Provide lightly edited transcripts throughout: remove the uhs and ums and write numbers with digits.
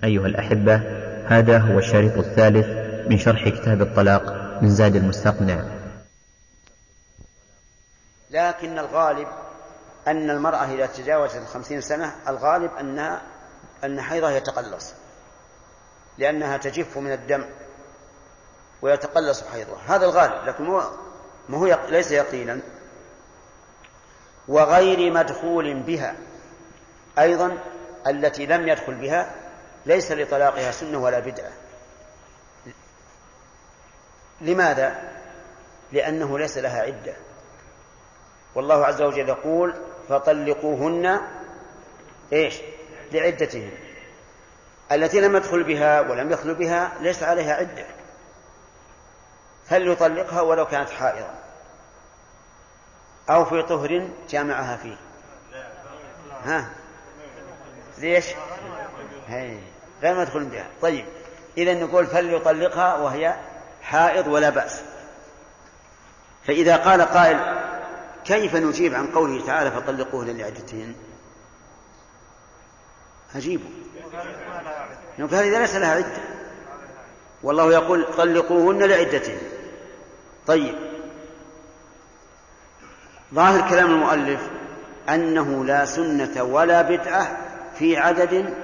أيها الأحبة، هذا هو الشريط الثالث من شرح كتاب الطلاق من زاد المستقنع. لكن الغالب أن المرأة إذا تجاوزت 50 سنة الغالب أن حيضها يتقلص، لأنها تجف من الدم ويتقلص حيضها، هذا الغالب، لكن ما هو ليس يقينا. وغير مدخول بها أيضا، التي لم يدخل بها ليس لطلاقها سنة ولا بدعة. لماذا؟ لأنه ليس لها عدة، والله عز وجل يقول فطلقوهن لعدتهن. التي لم يدخل بها ولم يخلو بها ليس عليها عدة، فليطلقها ولو كانت حائضا أو في طهر جامعها فيه. ليش؟ غير مدخول بها. طيب، إذن نقول فليطلقها وهي حائض ولا بأس. فإذا قال قائل كيف نجيب عن قوله تعالى فطلقوهن لعدتهن؟ أجيبه، نقول هذه ليس لها عدة، والله يقول طلقوهن لعدتهن. طيب، ظاهر كلام المؤلف أنه لا سنة ولا بدعة في عدد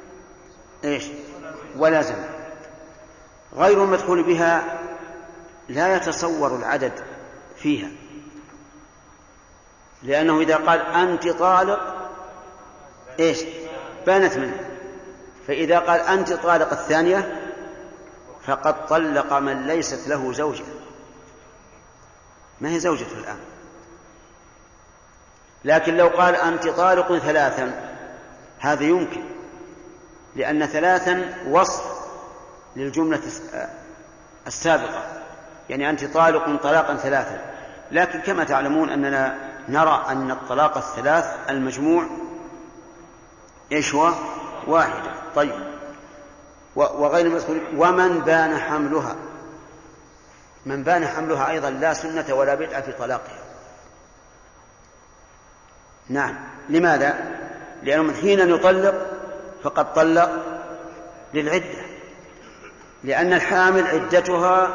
ولا زمن. غير المدخول بها لا يتصور العدد فيها، لأنه إذا قال أنت طالق بانت منه، فإذا قال أنت طالق الثانية فقد طلق من ليست له زوجة، ما هي زوجته الآن. لكن لو قال أنت طالق ثلاثا هذا يمكن، لأن ثلاثا وصف للجملة السابقة، يعني أنت طالق طلاقا ثلاثا. لكن كما تعلمون أننا نرى أن الطلاق الثلاث المجموع هو واحدة. طيب، وغير المدخول ومن بان حملها، من بان حملها أيضا لا سنة ولا بدعة في طلاقها. نعم، لماذا؟ لأنه من حين يطلق فقد طلق للعدة، لأن الحامل عدتها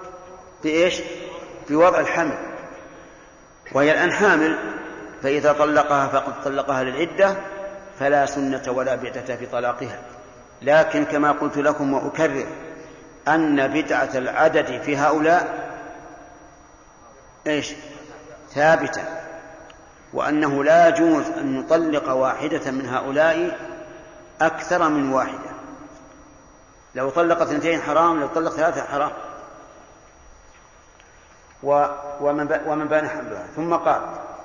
بوضع الحمل، وهي الآن حامل، فإذا طلقها فقد طلقها للعدة، فلا سنة ولا بدعة في طلاقها. لكن كما قلت لكم وأكرر أن بدعة العدد في هؤلاء ثابتة، وأنه لا يجوز أن نطلق واحدة من هؤلاء أكثر من واحدة. لو طلق 2 حرام، لو طلق 3 حرام. ومن بان حملها. ثم قال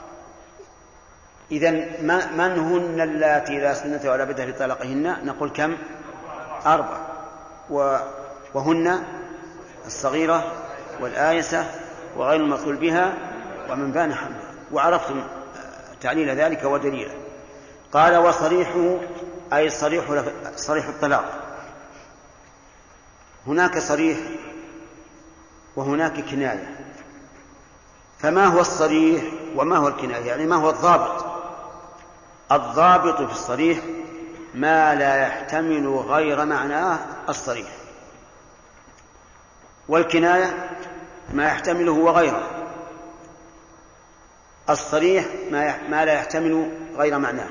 إذن من هن اللاتي لا سنة ولا بدعة في طلاقهن؟ نقول كم؟ 4، وهن الصغيرة والآيسة وغير المدخول بها ومن بان حملها. وعرفتم تعليل ذلك ودليله. قال وصريحه أي صريح الطلاق. هناك صريح وهناك كناية. فما هو الصريح وما هو الكناية؟ يعني ما هو الضابط؟ الضابط في الصريح ما لا يحتمل غير معناه الصريح، والكناية ما يحتمله وغيره. الصريح ما لا يحتمل غير معناه،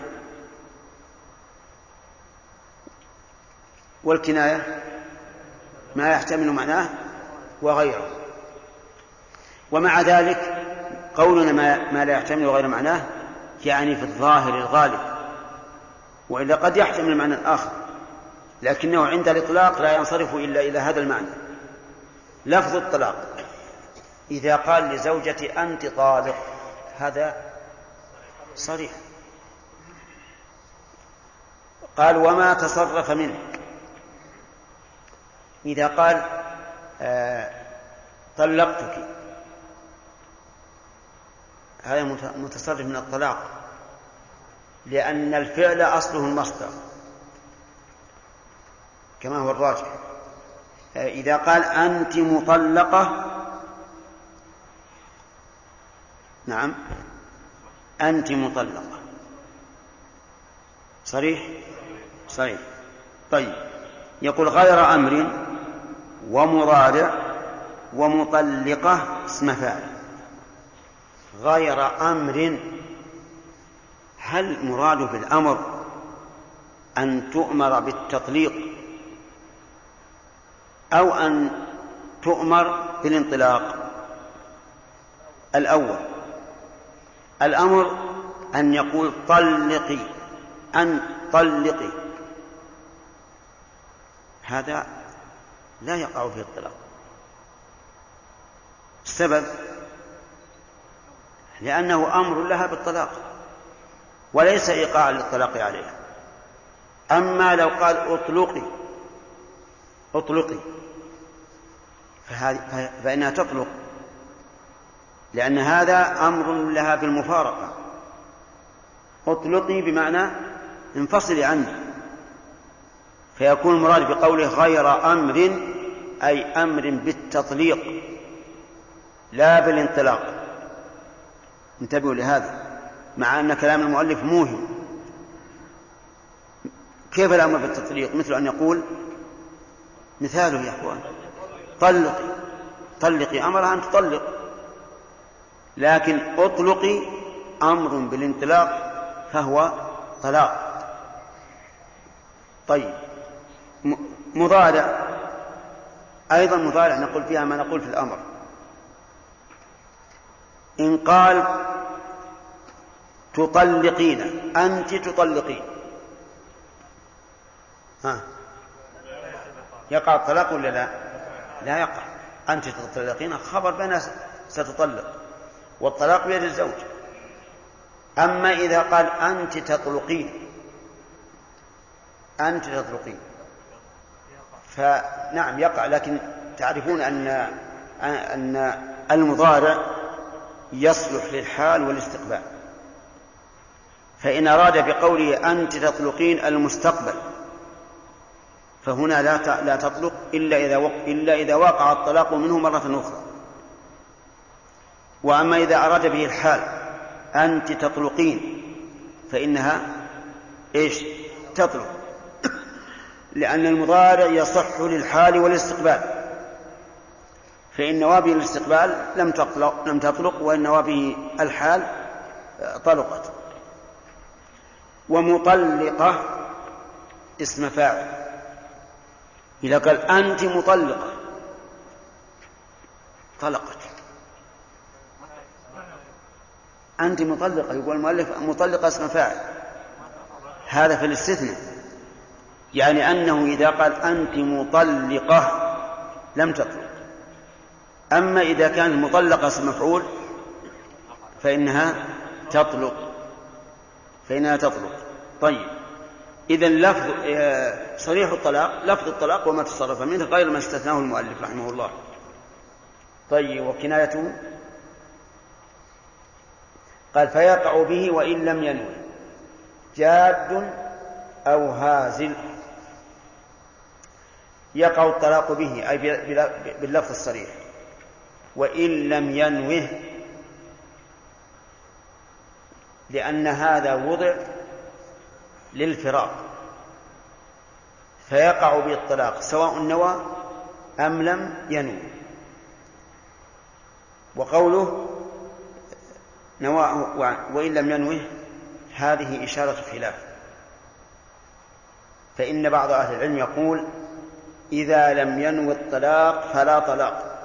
والكناية ما يحتمل معناه وغيره. ومع ذلك قولنا ما لا يحتمل غير معناه يعني في الظاهر الغالب، وإلا قد يحتمل معنى آخر، لكنه عند الإطلاق لا ينصرف إلا إلى هذا المعنى. لفظ الطلاق إذا قال لزوجتي أنت طالق هذا صريح. قال وما تصرف منه، إذا قال طلقتك هذا متصرف من الطلاق، لأن الفعل أصله المصدر كما هو الراجح. إذا قال أنت مطلقة، نعم أنت مطلقة، صريح. طيب، يقول غير أمر ومضارع ومطلقة اسم فاعل. غير أمر، هل مراد بالأمر أن تؤمر بالتطليق أو أن تؤمر بالانطلاق؟ الأول، الأمر أن يقول طلقي، أن طلقي، هذا لا يقع فيه الطلاق. السبب لأنه أمر لها بالطلاق وليس إيقاعا للطلاق عليها. أما لو قال اطلقي اطلقي فإنها تطلق، لأن هذا أمر لها بالمفارقة. اطلقي بمعنى انفصلي عني، فيكون المراد بقوله غير أمر أي أمر بالتطليق لا بالانطلاق. انتبهوا لهذا، مع أن كلام المؤلف موهم. كيف الأمر بالتطليق؟ مثل أن يقول، مثاله يا أخوان، طلقي، طلقي أمرها أن تطلق، لكن أطلقي أمر بالانطلاق فهو طلاق. طيب، مضارع أيضا، مضارع نقول فيها ما نقول في الأمر. إن قال تطلقين، أنت تطلقين، يقع الطلاق ولا لا؟ لا يقع. أنت تطلقين خبر بين ستطلق، والطلاق بيد الزوج. أما إذا قال أنت تطلقين، أنت تطلقين، فنعم يقع. لكن تعرفون أن المضارع يصلح للحال والاستقبال، فإن أراد بقوله أنت تطلقين المستقبل فهنا لا تطلق إلا إذا وقع الطلاق منه مرة أخرى. وأما إذا أراد به الحال أنت تطلقين فإنها إيش؟ تطلق، لأن المضارع يصح للحال والاستقبال، فإن نوابه الاستقبال لم تطلق، وإن نوابه الحال طلقت. ومطلقة اسم فاعل. إذا قال أنت مطلقة طلقت، أنت مطلقة، يقول المؤلف مطلقة اسم فاعل، هذا في الاستثناء، يعني أنه إذا قال أنت مطلقة لم تطلق. أما إذا كانت مطلقة اسم مفعول فإنها تطلق، طيب، إذن لفظ صريح الطلاق لفظ الطلاق وما تصرف منه غير ما استثناه المؤلف رحمه الله. طيب، وكنايته قال فيقع به وإن لم ينوي، جاد أو هازل. يقع الطلاق به أي باللفظ الصريح، وإن لم ينوه، لأن هذا وضع للفراق، فيقع به الطلاق سواء نوى أم لم ينوي. وقوله نوى وإن لم ينوه هذه إشارة خلاف، فإن بعض أهل العلم يقول إذا لم ينوي الطلاق فلا طلاق،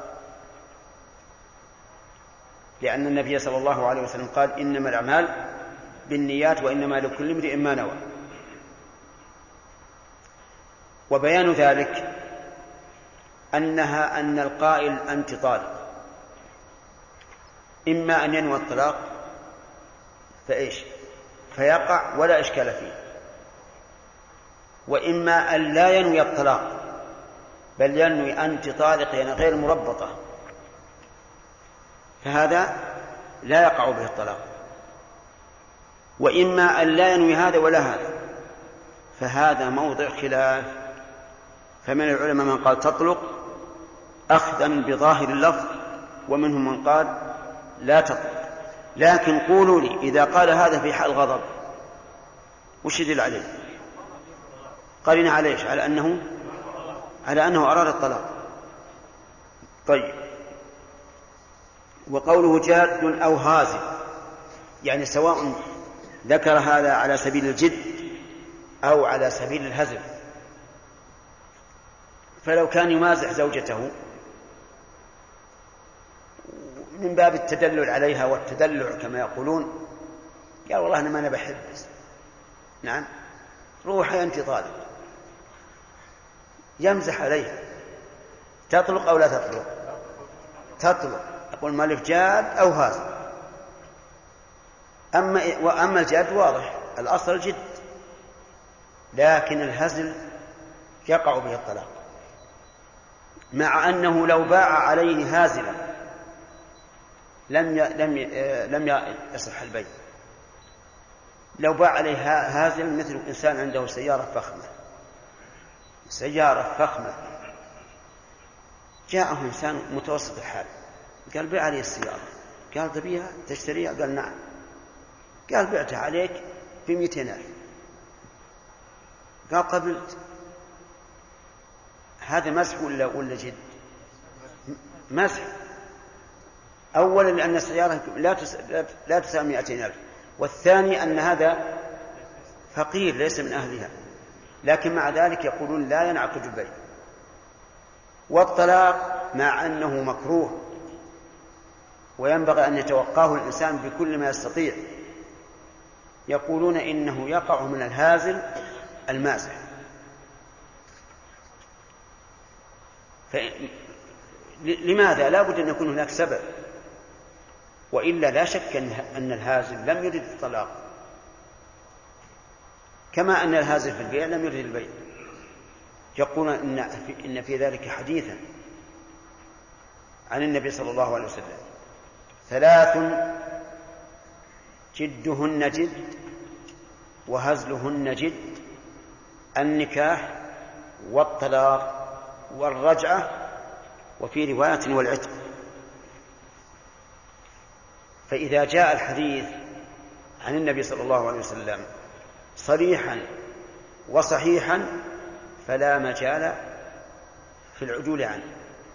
لأن النبي صلى الله عليه وسلم قال إنما الأعمال بالنيات وإنما لكل امرئ ما نوى. وبيان ذلك أن القائل أنت طالق إما أن ينوي الطلاق فيقع ولا إشكال فيه، وإما أن لا ينوي الطلاق بل ينوي أنت طالق يعني غير مربطة، فهذا لا يقع به الطلاق. وإما أن لا ينوي هذا ولا هذا، فهذا موضع خلاف. فمن العلماء من قال تطلق أخذا بظاهر اللفظ، ومنهم من قال لا تطلق. لكن قولوا لي إذا قال هذا في حال غضب وش يدل عليه؟ قرن عليه على أنه على أنه أراد الطلاق. طيب، وقوله جاد أو هازل، يعني سواء ذكر هذا على سبيل الجد أو على سبيل الهزل. فلو كان يمازح زوجته من باب التدلل عليها والتدلع كما يقولون، قال والله أنا ما بحب، نعم روحي أنت طالب، يمزح عليها، تطلق أو لا تطلق؟ تطلق. يقول المؤلف جاد أو هازل. وأما الجاد واضح الأصل الجد، لكن الهزل يقع به الطلاق، مع أنه لو باع عليه هازلا لم يصح البيع. لو باع عليه هازل مثل إنسان عنده سيارة فخمة، جاءه إنسان متوسط الحال قال بيع علي السيارة، قال تبيها تشتريها؟ قال نعم. قال بعتها عليك ب200,000. قال قبلت. هذا مسح ولا جد؟ مسح. أولا لأن السيارة لا تساوي 200,000، والثاني أن هذا فقير ليس من أهلها، لكن مع ذلك يقولون لا ينعقد البيع. والطلاق مع أنه مكروه وينبغي أن يتوقاه الإنسان بكل ما يستطيع، يقولون إنه يقع من الهازل المازح. لماذا؟ لا بد أن يكون هناك سبب، وإلا لا شك أن الهازل لم يرد الطلاق، كما أن الهازل في البيع لم يرد البيع. يقولون إن في ذلك حديثا عن النبي صلى الله عليه وسلم: 3 جدهن جد وهزلهن جد: النكاح والطلاق والرجعة، وفي رواية والعتق. فإذا جاء الحديث عن النبي صلى الله عليه وسلم صريحا وصحيحا فلا مجال في العدول عنه،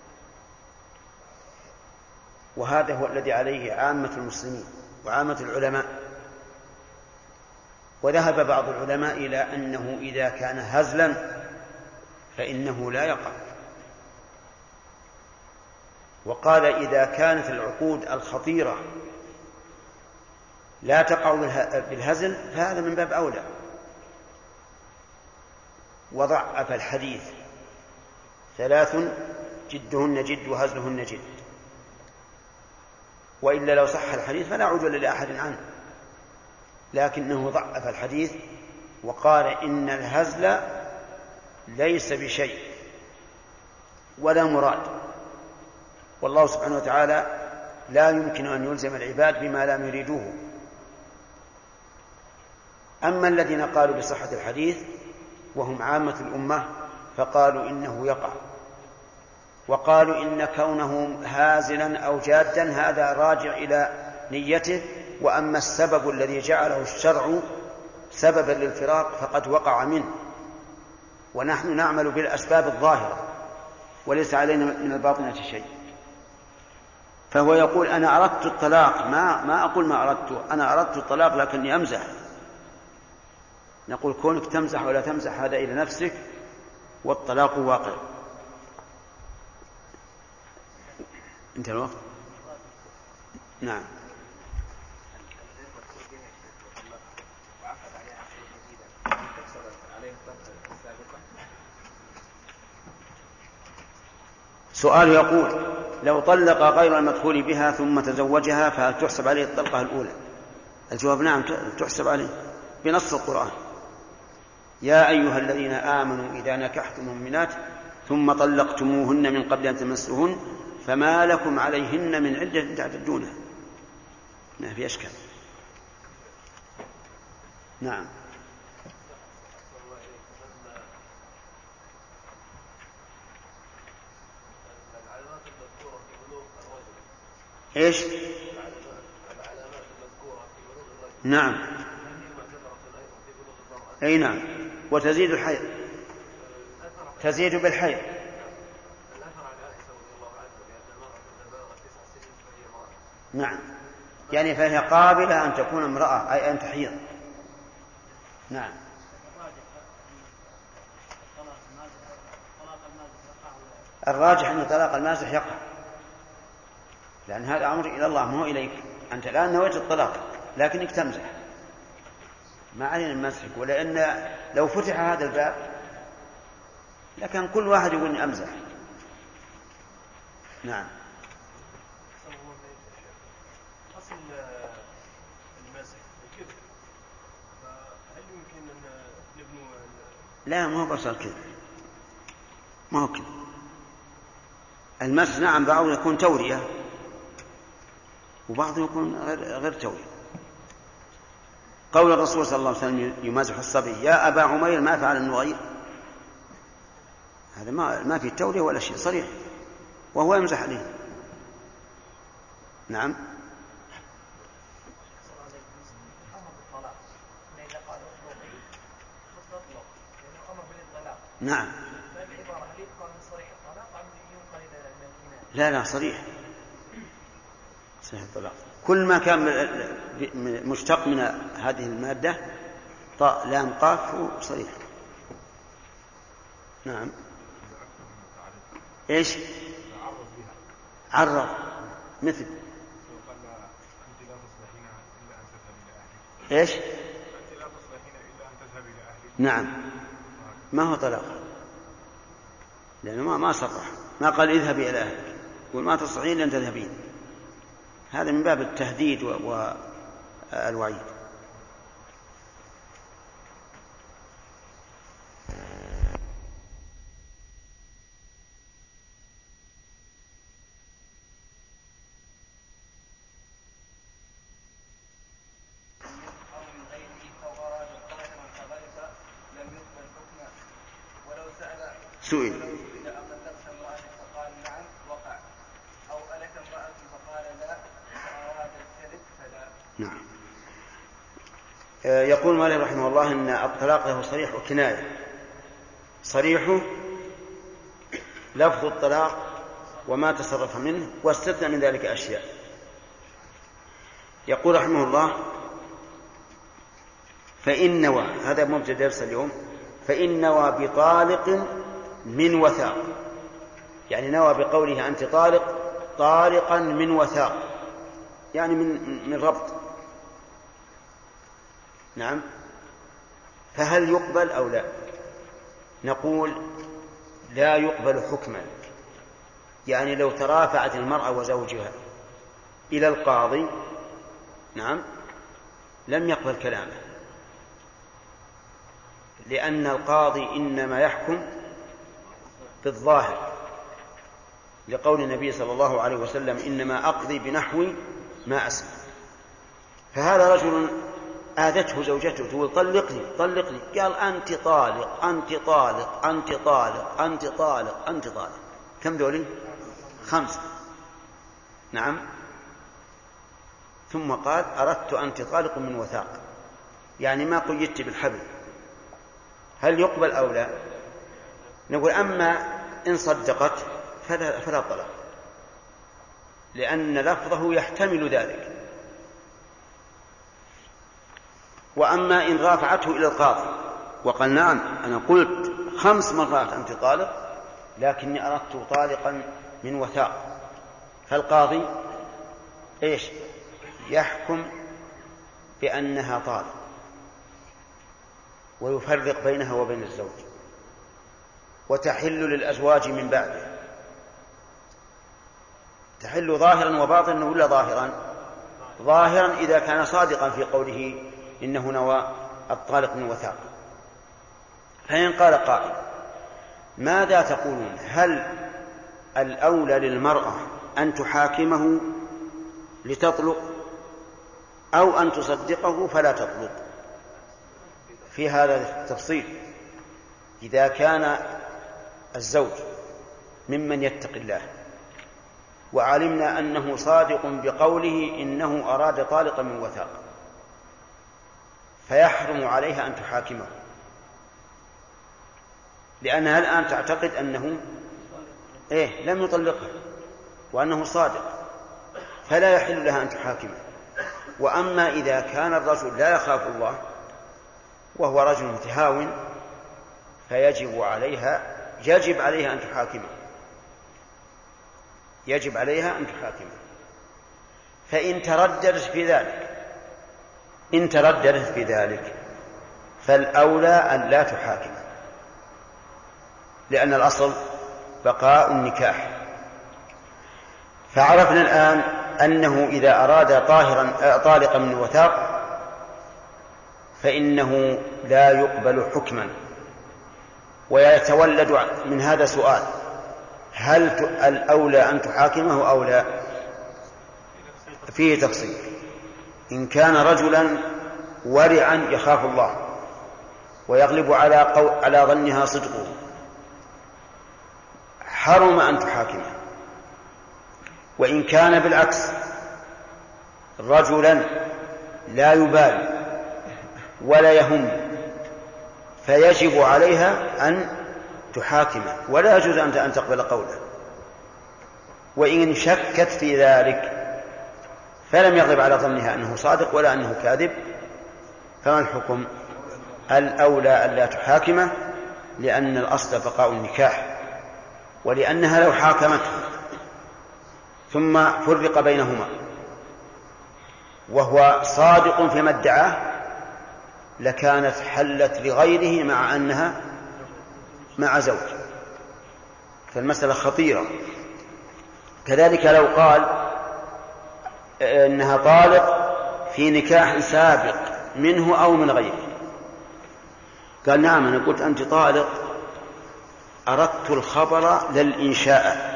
وهذا هو الذي عليه عامة المسلمين وعامة العلماء. وذهب بعض العلماء إلى أنه إذا كان هزلا فإنه لا يقع، وقال إذا كانت العقود الخطيرة لا تقع بالهزل فهذا من باب أولى، وضعف الحديث: 3 جدهن جد وهزلهن جد. وإلا لو صح الحديث فلا عدول لأحد عنه، لكنه ضعف الحديث وقال إن الهزل ليس بشيء ولا مراد، والله سبحانه وتعالى لا يمكن أن يلزم العباد بما لم يريدوه. أما الذين قالوا بصحة الحديث وهم عامة الأمة فقالوا إنه يقع، وقالوا إن كونه هازلا أو جادا هذا راجع إلى نيته، وأما السبب الذي جعله الشرع سببا للفراق فقد وقع منه، ونحن نعمل بالأسباب الظاهرة وليس علينا من الباطنة شيء. فهو يقول أنا أردت الطلاق، ما أقول ما أردت، أنا أردت الطلاق لكني أمزح. نقول كونك تمزح ولا تمزح هذا إلى نفسك، والطلاق واقع. انتهى الوقت. نعم. سؤال يقول: لو طلق غير المدخول بها ثم تزوجها فهل تحسب عليه الطلقة الأولى؟ الجواب: نعم تحسب عليه بنص القرآن: يا أيها الذين آمنوا إذا نكحتم المؤمنات ثم طلقتموهن من قبل أن تمسوهن فما لكم عليهن من عدة تعتدونها. ما في أشكال. نعم. إيش؟ نعم. أي نعم. وتزيد الحيض، تزيد بالحيض. نعم، يعني فهي قابلة أن تكون امرأة، أي أن تحيض. نعم. الراجح أن طلاق المازح يقع، لأن هذا أمر إلى الله ما هو إليك. أنت الآن نويت الطلاق لكنك تمزح، ما علينا المسح، ولأن لو فتح هذا الباب لكن كل واحد يقول إني أمزح. نعم. أصل المسح كذب، فهل يمكن أن نبنو؟ لا، ما هو بصر كذب، ما هو كذب. المسح نعم بعض يكون تورية وبعض يكون غير تورية. قول الرسول صلى الله عليه وسلم يمازح الصبي يا أبا عمير ما فعل النغير، هذا ما في تورية ولا شيء، صريح، وهو يمزح عليه. نعم. نعم. لا صريح، صحيح الطلاق. كل ما كان مشتق من هذه المادة طاء لام قاف صريح. نعم. ايش؟ عرض مثل ايش؟ نعم، ما هو طلاق، لأنه ما صرح، ما قال اذهبي إلى أهلك، يقول ما تصلحين لأن تذهبين. هذا من باب التهديد والوعيد. سئل نعم. يقول مالك رحمه الله إن الطلاق له صريح وكناية. صريحه لفظ الطلاق وما تصرف منه، واستثنى من ذلك أشياء. يقول رحمه الله فإن نوى، هذا مبتدأ درس اليوم، فإن نوى بطالق من وثاق، يعني نوى بقوله أنت طالق طالقا من وثاق، يعني من ربط. نعم. فهل يقبل أو لا؟ نقول لا يقبل حكما، يعني لو ترافعت المرأة وزوجها إلى القاضي نعم لم يقبل كلامه، لأن القاضي إنما يحكم بالظاهر، لقول النبي صلى الله عليه وسلم إنما أقضي بنحو ما أسمع. فهذا رجل آذته زوجته تقول طلقني طلقني، قال أنت طالق أنت طالق أنت طالق أنت طالق أنت طالق، كم ذولي؟ 5. نعم. ثم قال أردت أنت طالق من وثاق، يعني ما قيدت بالحبل. هل يقبل أو لا؟ نقول أما إن صدقت فلا طلاق، لأن لفظه يحتمل ذلك. وأما إن رافعته إلى القاضي وقال نعم أنا قلت 5 مرات أنت طالق لكني أردت طالقا من وثاق، فالقاضي إيش؟ يحكم بأنها طالق ويفرق بينها وبين الزوج، وتحل للأزواج من بعده. تحل ظاهرا وباطنا ولا ظاهرا؟ ظاهرا إذا كان صادقا في قوله إنه نوى الطالق من وثاق. فإن قال قائل ماذا تقولون؟ هل الأولى للمرأة أن تحاكمه لتطلق أو أن تصدقه فلا تطلق؟ في هذا التفصيل إذا كان الزوج ممن يتقي الله وعلمنا أنه صادق بقوله إنه أراد طالقا من وثاق، فيحرم عليها أن تحاكمه، لأنها الآن تعتقد أنه لم يطلقها وأنه صادق، فلا يحل لها أن تحاكمه. وأما إذا كان الرجل لا يخاف الله وهو رجل متهاون فيجب عليها أن تحاكمه، يجب عليها أن تحاكمه. فإن ترددت في ذلك فالأولى أن لا تحاكمه، لأن الأصل بقاء النكاح. فعرفنا الآن أنه إذا أراد طالقا من الوثاق فإنه لا يقبل حكما. ويتولد من هذا سؤال: هل الأولى أن تحاكمه أو لا؟ فيه تفصيل. إن كان رجلا ورعا يخاف الله ويغلب على ظنها صدقه حرم أن تحاكمه. وإن كان بالعكس رجلا لا يبالي ولا يهم فيجب عليها أن تحاكمه ولا يجوز أن تقبل قوله. وإن شكت في ذلك فلم يغلب على ظنها أنه صادق ولا أنه كاذب فما الحكم؟ الأولى أن لا تحاكمه، لأن الأصل بقاء النكاح، ولأنها لو حاكمته ثم فرق بينهما وهو صادق فيما ادعاه لكانت حلت لغيره مع أنها مع زوج، فالمسألة خطيرة. كذلك لو قال إنها طالق في نكاح سابق منه أو من غيره، قال نعم أنا قلت أنت طالق، أردت الخبر للإنشاء.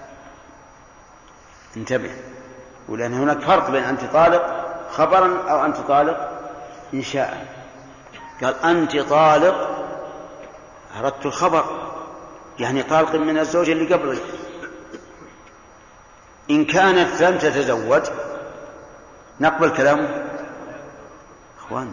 انتبه، ولأن هناك فرق بين أنت طالق خبرا أو أنت طالق إنشاء. قال أنت طالق أردت الخبر، يعني طالق من الزوج اللي قبلي. إن كانت لم تتزوج نقبل كلامه أخوان.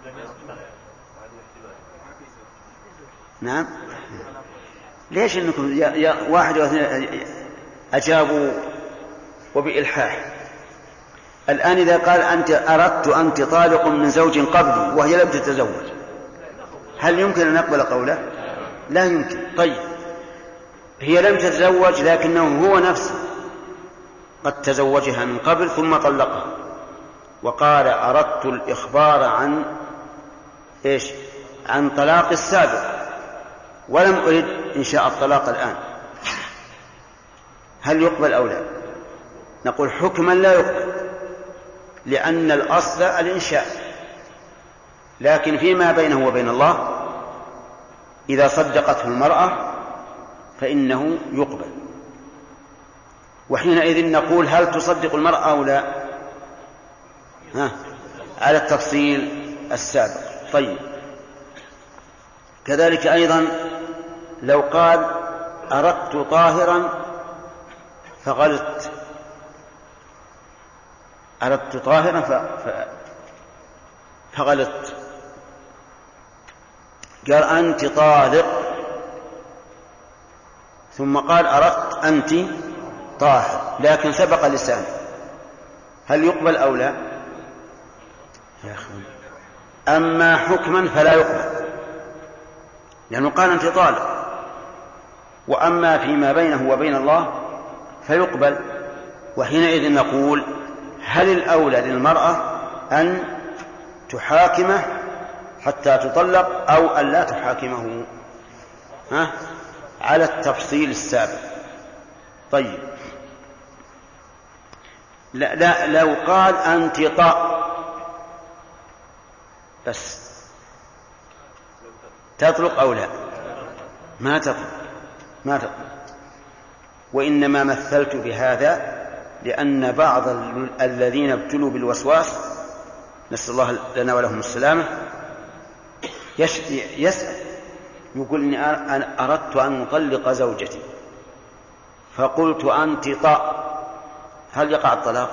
نعم، ليش إنكم يا واحد واثنين أجابوا وبإلحاح؟ الآن إذا قال أنت أردت أنت طالق من زوج قبلي وهي لم تتزوج هل يمكن أن نقبل قوله؟ لا يمكن. طيب، هي لم تتزوج لكنه هو نفسه قد تزوجها من قبل ثم طلقها وقال أردت الإخبار عن إيش؟ عن طلاق السابق ولم أرد إنشاء الطلاق الآن، هل يقبل أو لا؟ نقول حكما لا يقبل، لأن الأصل الإنشاء، لكن فيما بينه وبين الله إذا صدقته المرأة فإنه يقبل. وحينئذ نقول هل تصدق المرأة أو لا؟ على التفصيل السابق. طيب، كذلك أيضا لو قال أردت طاهرا فغلت، أردت طاهرا فغلت، قال أنت طالق ثم قال أردت أنت طاهر لكن سبق لسان، هل يقبل أو لا؟ يا أخي، أما حكما فلا يقبل لأنه قال أنت طالق، وأما فيما بينه وبين الله فيقبل. وحينئذ نقول هل الأولى للمرأة أن تحاكمه حتى تطلق أو أن لا تحاكمه؟ على التفصيل السابق. طيب، لا لو قال أنت طاء بس تطلق أو لا؟ ما تطلق. وإنما مثلت بهذا لأن بعض الذين ابتلوا بالوسواس نسأل الله لنا ولهم السلامة يسأل يقول إني أنا أردت أن أطلق زوجتي فقلت أنت طاء، هل يقع الطلاق؟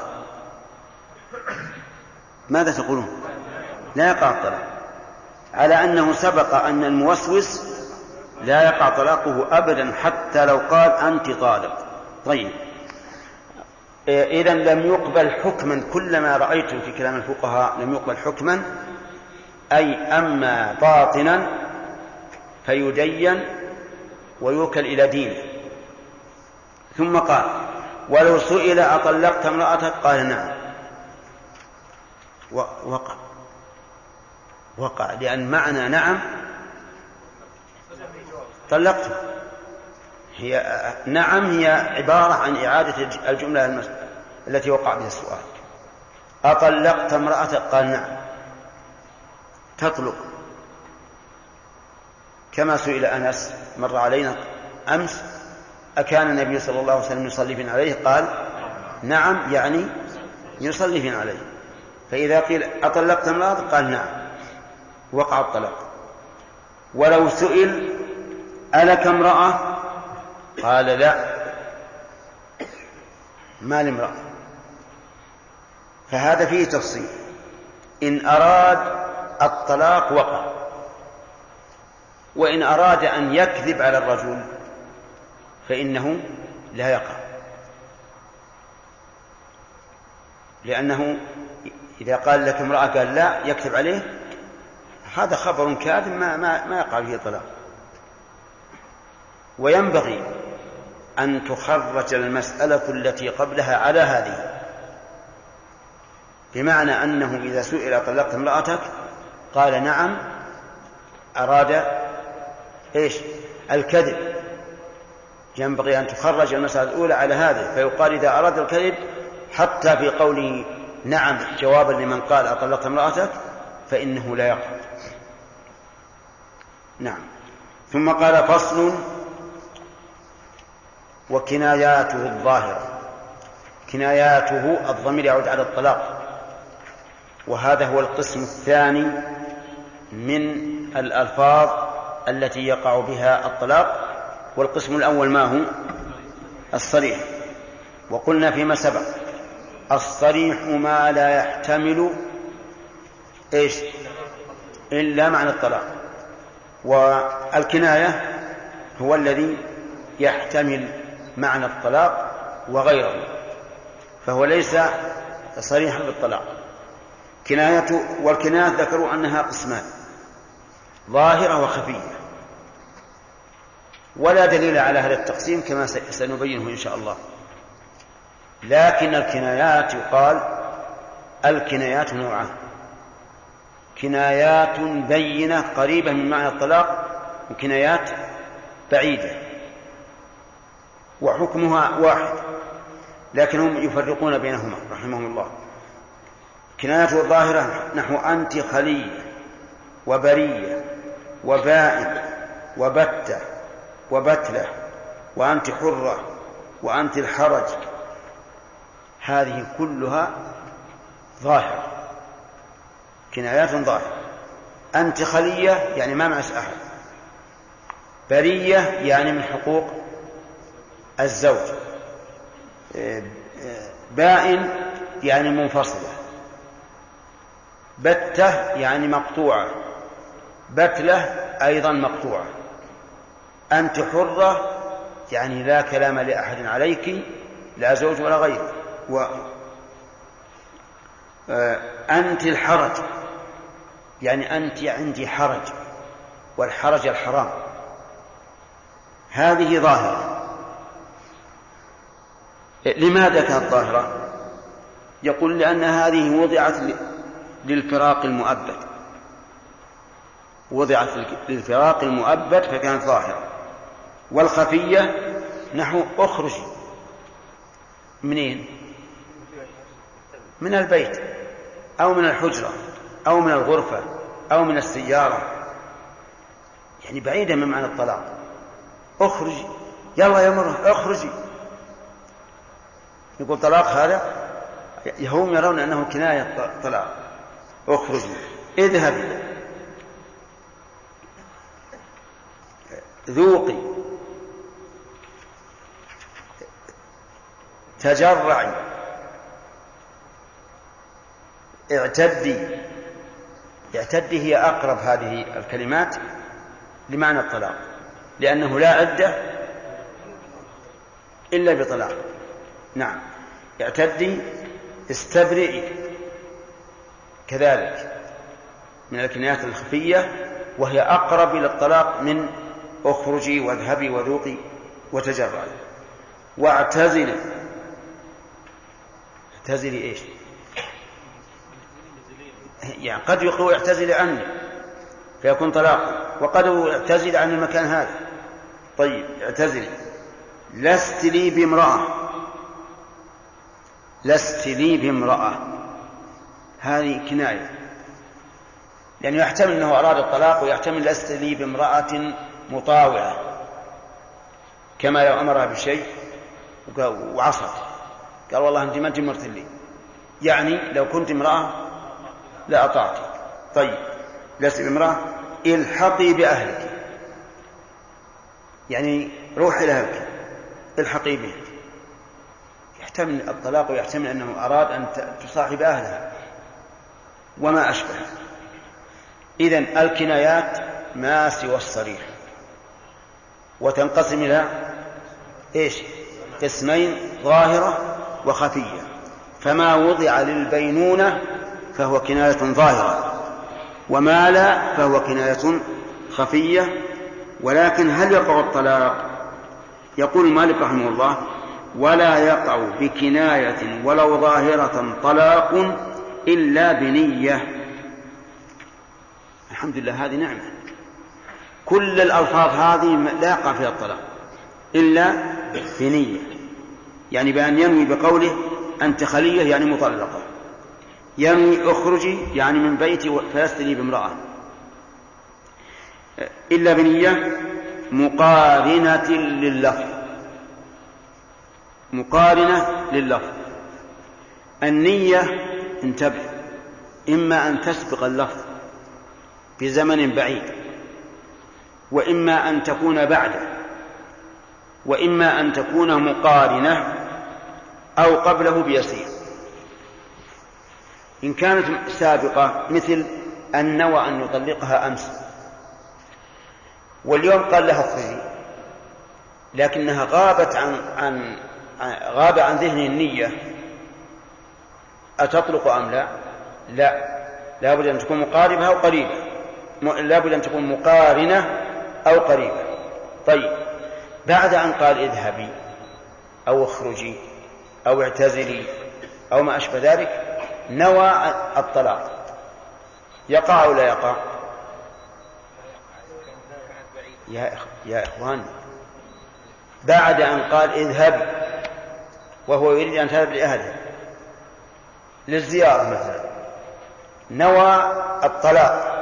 ماذا تقولون؟ لا يقع الطلاق، على أنه سبق أن الموسوس لا يقع طلاقه أبدا حتى لو قال أنت طالق. طيب، إذا لم يقبل حكما، كلما رأيت في كلام الفقهاء لم يقبل حكما، أي أما باطنا فيدين ويوكل إلى دينه. ثم قال: ولو سئل أطلقت امرأتك؟ قال: نعم. وقع لأن معنى نعم طلقته. نعم هي عبارة عن إعادة الجملة التي وقع بها السؤال. أطلقت امرأتك؟ قال: نعم. تطلق. كما سئل أنس مر علينا أمس: أكان النبي صلى الله عليه وسلم يصلي بنا عليه؟ قال: نعم، يعني يصلي بنا عليه. فإذا قيل أطلقت امرأتك؟ قال: نعم، وقع الطلاق. ولو سئل: ألك امرأة؟ قال: لا، ما لامرأة. فهذا فيه تفصيل. إن أراد الطلاق وقع، وإن أراد أن يكذب على الرجل فإنه لا يقع، لأنه إذا قال لك امرأة قال لا يكذب عليه، هذا خبر كاذب ما يقع فيه طلاق. وينبغي أن تخرج المسألة التي قبلها على هذه، بمعنى أنه إذا سئل طلقت امرأتك قال نعم، أراد إيش؟ الكذب. ينبغي أن تخرج المسألة الأولى على هذه، فيقال إذا أراد الكذب حتى في قوله نعم جوابا لمن قال أطلقت امرأتك فإنه لا يقع. نعم. ثم قال: فصل: وكناياته الظاهرة. كناياته الضمير يعود على الطلاق، وهذا هو القسم الثاني من الألفاظ التي يقع بها الطلاق. والقسم الأول ما هو؟ الصريح. وقلنا فيما سبق: الصريح ما لا يحتمل إيش؟ إلا معنى الطلاق. والكناية هو الذي يحتمل معنى الطلاق وغيره، فهو ليس صريحا بالطلاق. والكناية ذكروا أنها قسمان: ظاهرة وخفية. ولا دليل على هذا التقسيم كما سنبينه إن شاء الله. لكن الكنايات يقال الكنايات نوعان: كنايات بينة قريبة من معنى الطلاق، وكنايات بعيدة وحكمها واحد، لكنهم يفرقون بينهما رحمهم الله. كنايته الظاهرة نحو أنت خلية وبرية وبائن وبتة وبتلة وأنت حرة وأنت الحرج، هذه كلها ظاهرة، كنايات ظاهرة. أنت خلية يعني ما معك أحد، برية يعني من حقوق الزوج، بائن يعني منفصلة، بتة يعني مقطوعة، بتلة أيضا مقطوعة، أنت حرة يعني لا كلام لأحد عليك، لا زوج ولا غير، أنت الحرج يعني أنت عندي حرج، والحرج الحرام. هذه ظاهرة. لماذا كانت ظاهرة؟ يقول لأن هذه وضعت للفراق المؤبد، وضعت للفراق المؤبد فكانت ظاهرة. والخفية نحو أخرج منين؟ من البيت أو من الحجرة أو من الغرفة أو من السيارة، يعني بعيدة من معنى الطلاق. أخرجي، يلا يا مرة أخرجي، يقول طلاق هذا، هم يرون أنه كناية طلاق. أخرجي، اذهبي، ذوقي، تجرعي، اعتدي. اعتدي هي أقرب هذه الكلمات لمعنى الطلاق، لأنه لا عدة إلا بطلاق. نعم. اعتدي، استبرئي، كذلك من الكنايات الخفية، وهي أقرب إلى الطلاق من اخرجي واذهبي وذوقي وتجرعي. واعتزلي، اعتزلي ايش؟ يعني قد يقول اعتزلي عني فيكون طلاقا، وقد اعتزل عن المكان هذا. طيب اعتزلي. لست لي بامرأة، لست لي بامرأة، هذه كناية، يعني يحتمل أنه أراد الطلاق، ويحتمل لست لي بامرأة مطاوعة، كما لو أمرها بشيء وعصت قال والله أنت ما تمرت لي، يعني لو كنت امرأة لا أطعتك. طيب لست بامرأة، الحقي بأهلك، يعني روح إلى أهلك، الحقي به. يحتمل الطلاق ويحتمل أنه أراد أن تصاحب أهلها وما أشبه. إذن الكنايات ما سوى الصريح، وتنقسم إلى إيش؟ قسمين: ظاهرة وخفية. فما وضع للبينونة فهو كناية ظاهرة، وما لا فهو كناية خفية. ولكن هل يقع الطلاق؟ يقول مالك رحمه الله: ولا يقع بكناية ولو ظاهرة طلاق إلا بنية. الحمد لله، هذه نعمة. كل الألفاظ هذه لا يقع فيها الطلاق إلا بنية، يعني بأن ينوي بقوله أنت خلية يعني مطلقة، ينوي أخرجي يعني من بيتي فلست لي بامرأة، إلا بنية مقارنة لللفظ، مقارنة لللفظ. النية انتبه، إما أن تسبق اللفظ بزمن بعيد، وإما أن تكون بعده، وإما أن تكون مقارنة أو قبله بيسير. إن كانت سابقة مثل أن نوى أن يطلقها أمس واليوم قال لها اخرجي، لكنها غاب عن ذهن النية، أتطلق أم لا؟ لا بد أن تكون مقاربة أو قريبة، لا بد أن تكون مقارنة أو قريبة. طيب بعد أن قال اذهبي أو اخرجي أو اعتزلي أو ما أشبه ذلك نوى الطلاق، يقع أو لا يقع؟ يا إخوان، بعد أن قال اذهب وهو يريد أن تذهب لأهله للزيارة مثلا، نوى الطلاق،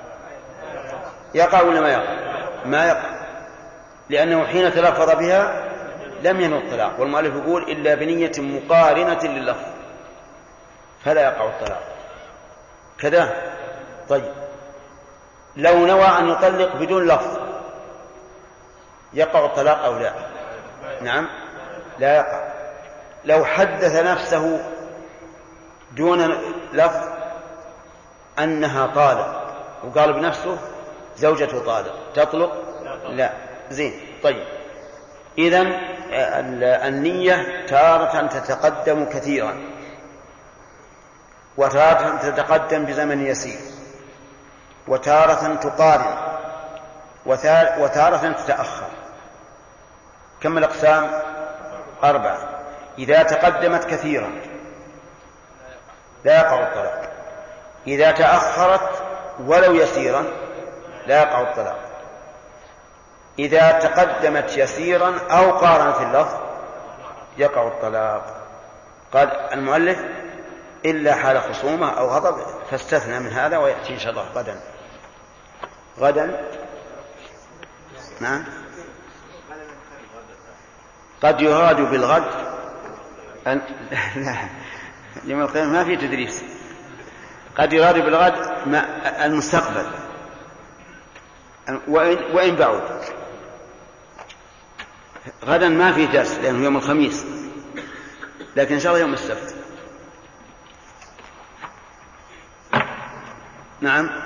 يقع ولا ما يقع؟ ما يقع، لأنه حين تلفظ بها لم ينوي الطلاق، والمؤلف يقول إلا بنية مقارنة لللفظ، فلا يقع الطلاق كذا. طيب لو نوى أن يطلق بدون لفظ يقع الطلاق أو لا؟ نعم لا يقع. لو حدث نفسه دون لفظ أنها طالق وقال بنفسه زوجته طالق تطلق؟ لا. زين. طيب إذن النية تارة تتقدم كثيرا، وتارة تتقدم بزمن يسير، وتارة تقارن، وتارة تتأخر. كم الأقسام؟ 4. إذا تقدمت كثيرا لا يقع الطلاق، إذا تأخرت ولو يسيرا لا يقع الطلاق، إذا تقدمت يسيرا أو قارنت اللفظ يقع الطلاق. قال المؤلف إلا حال خصومة أو غضب، فاستثنى من هذا ويأتي إن شاء الله غدا. نعم. قد يراد بالغد لا، يوم القيامة ما في تدريس. قد يراد بالغد المستقبل وإن بعد. غدا ما في درس لأنه يوم الخميس، لكن إن شاء الله يوم السبت. نعم. لو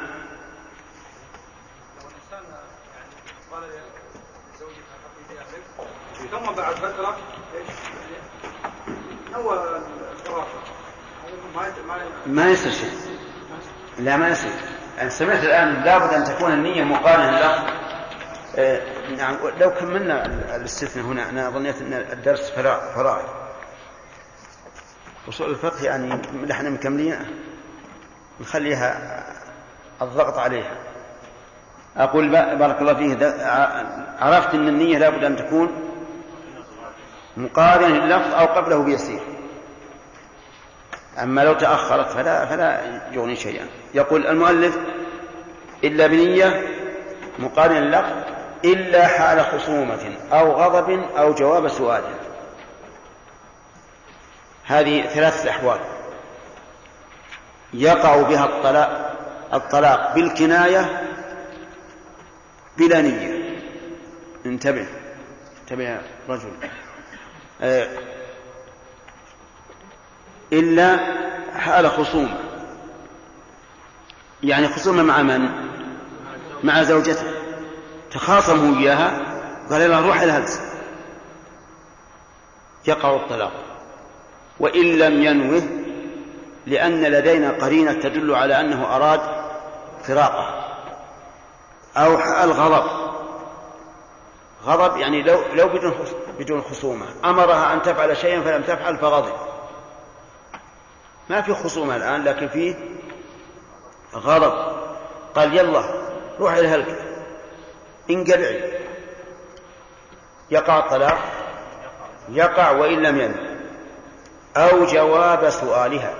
الإنسان قال لزوجته ثم بعد فترة هو ما يصير شيء. لا ما يصير. أنا سمعت الآن لابد أن تكون النية مقارنة له. نعم لو كملنا الاستثناء هنا أنا ظنيت أن الدرس فرائض. وصول الفقه يعني نحن مكملين نخليها الضغط عليها. أقول بارك الله فيه عرفت أن النية لابد أن تكون مقارنة لللفظ أو قبله بيسير. أما لو تأخرت فلا يغني شيئا. يقول المؤلف إلا بنية مقارنة لللفظ إلا حال خصومة أو غضب أو جواب سؤال. هذه 3 أحوال يقع بها الطلاق بالكناية بلا نية. انتبه يا رجل. إلا حال خصومة، يعني خصومة مع من؟ مع زوجته، تخاصموا إياها قال لها روح إلى هلس، يقع الطلاق. وإن لم ينوه لأن لدينا قرينة تدل على أنه أراد فراقه. أو حال غضب يعني لو بدون خصومة أمرها أن تفعل شيئا فلم تفعل فغضب. ما في خصومة الآن لكن فيه غضب، قال يلا روح إلى هلك انقلعي. يقع الطلاق؟ يقع وإن لم ينوه. أو جواب سؤالها،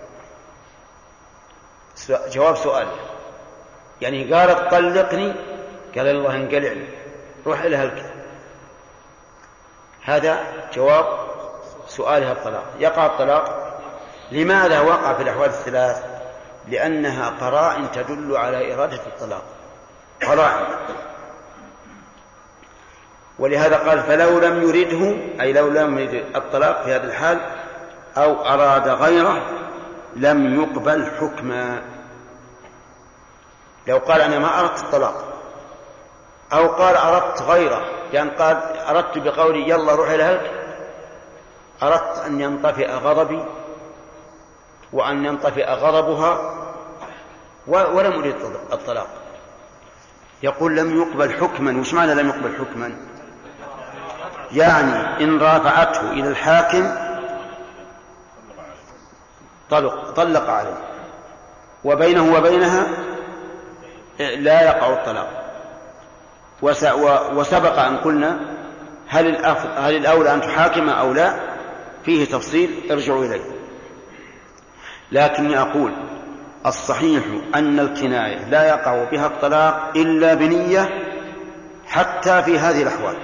جواب سؤالها يعني قالت طلقني قال الله انقلعني روح إلى هلك، هذا جواب سؤالها الطلاق. يقع الطلاق. لماذا وقع في الأحوال 3؟ لأنها قرائن تدل على إرادة الطلاق، قرائن. ولهذا قال فلو لم يرده، أي لو لم يرد الطلاق في هذا الحال أو أراد غيره لم يقبل حكما. لو قال أنا ما أردت الطلاق أو قال أردت غيره، يعني قال أردت بقولي يلا روح إلى هلك، أردت أن ينطفئ غضبي وأن ينطفئ غضبها ولم أريد الطلاق، يقول لم يقبل حكما. وش معنى لم يقبل حكما؟ يعني إن رافعته إلى الحاكم طلق عليه، وبينه وبينها لا يقع الطلاق. وسبق أن قلنا هل الأولى أن تحاكم أو لا، فيه تفصيل ارجعوا إليه. لكني أقول الصحيح أن الكناية لا يقع بها الطلاق إلا بنية حتى في هذه الأحوال،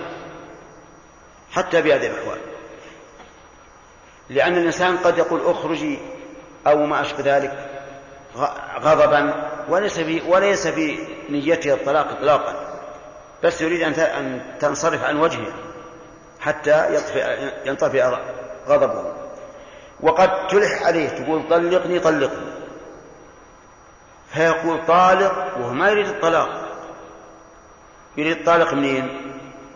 لأن الإنسان قد يقول أخرجي أو ما أشبه ذلك غضبا وليس في نيته الطلاق إطلاقا، بس يريد أن تنصرف عن وجهه حتى ينطفئ غضبه. وقد تلح عليه تقول طلقني، فيقول طالق وهو ما يريد الطلاق، يريد الطالق منين؟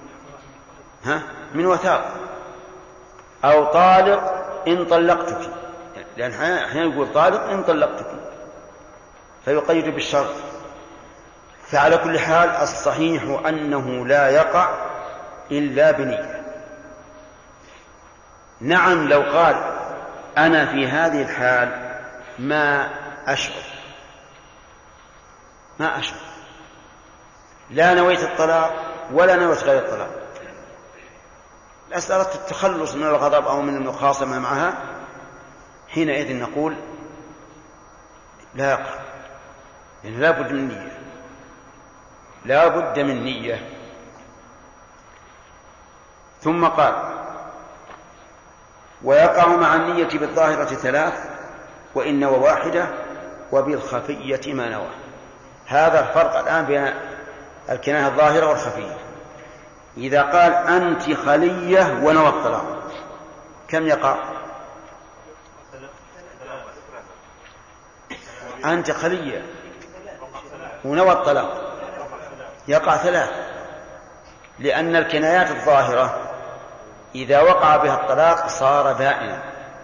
من وثاق. أو طالق إن طلقتك، لأن أحيانا يقول طالق إن طلقتك فيقيد بالشرط. فعلى كل حال الصحيح أنه لا يقع إلا بنية. نعم لو قال أنا في هذه الحال ما أشعر لا نويت الطلاق ولا نويت غير الطلاق، أردت التخلص من الغضب أو من المخاصمة معها، حينئذ نقول لا يقع، يعني لا بد من نية. ثم قال ويقع مع النية بالظاهرة 3 وإن نوى واحدة وبالخفية ما نوى. هذا الفرق الآن بين الكناية الظاهرة والخفية. إذا قال أنت خلية ونوى الطلاق كم يقع؟ أنت خلية ونوى الطلاق يقع 3، لأن الكنايات الظاهرة إذا وقع بها الطلاق صار بائنا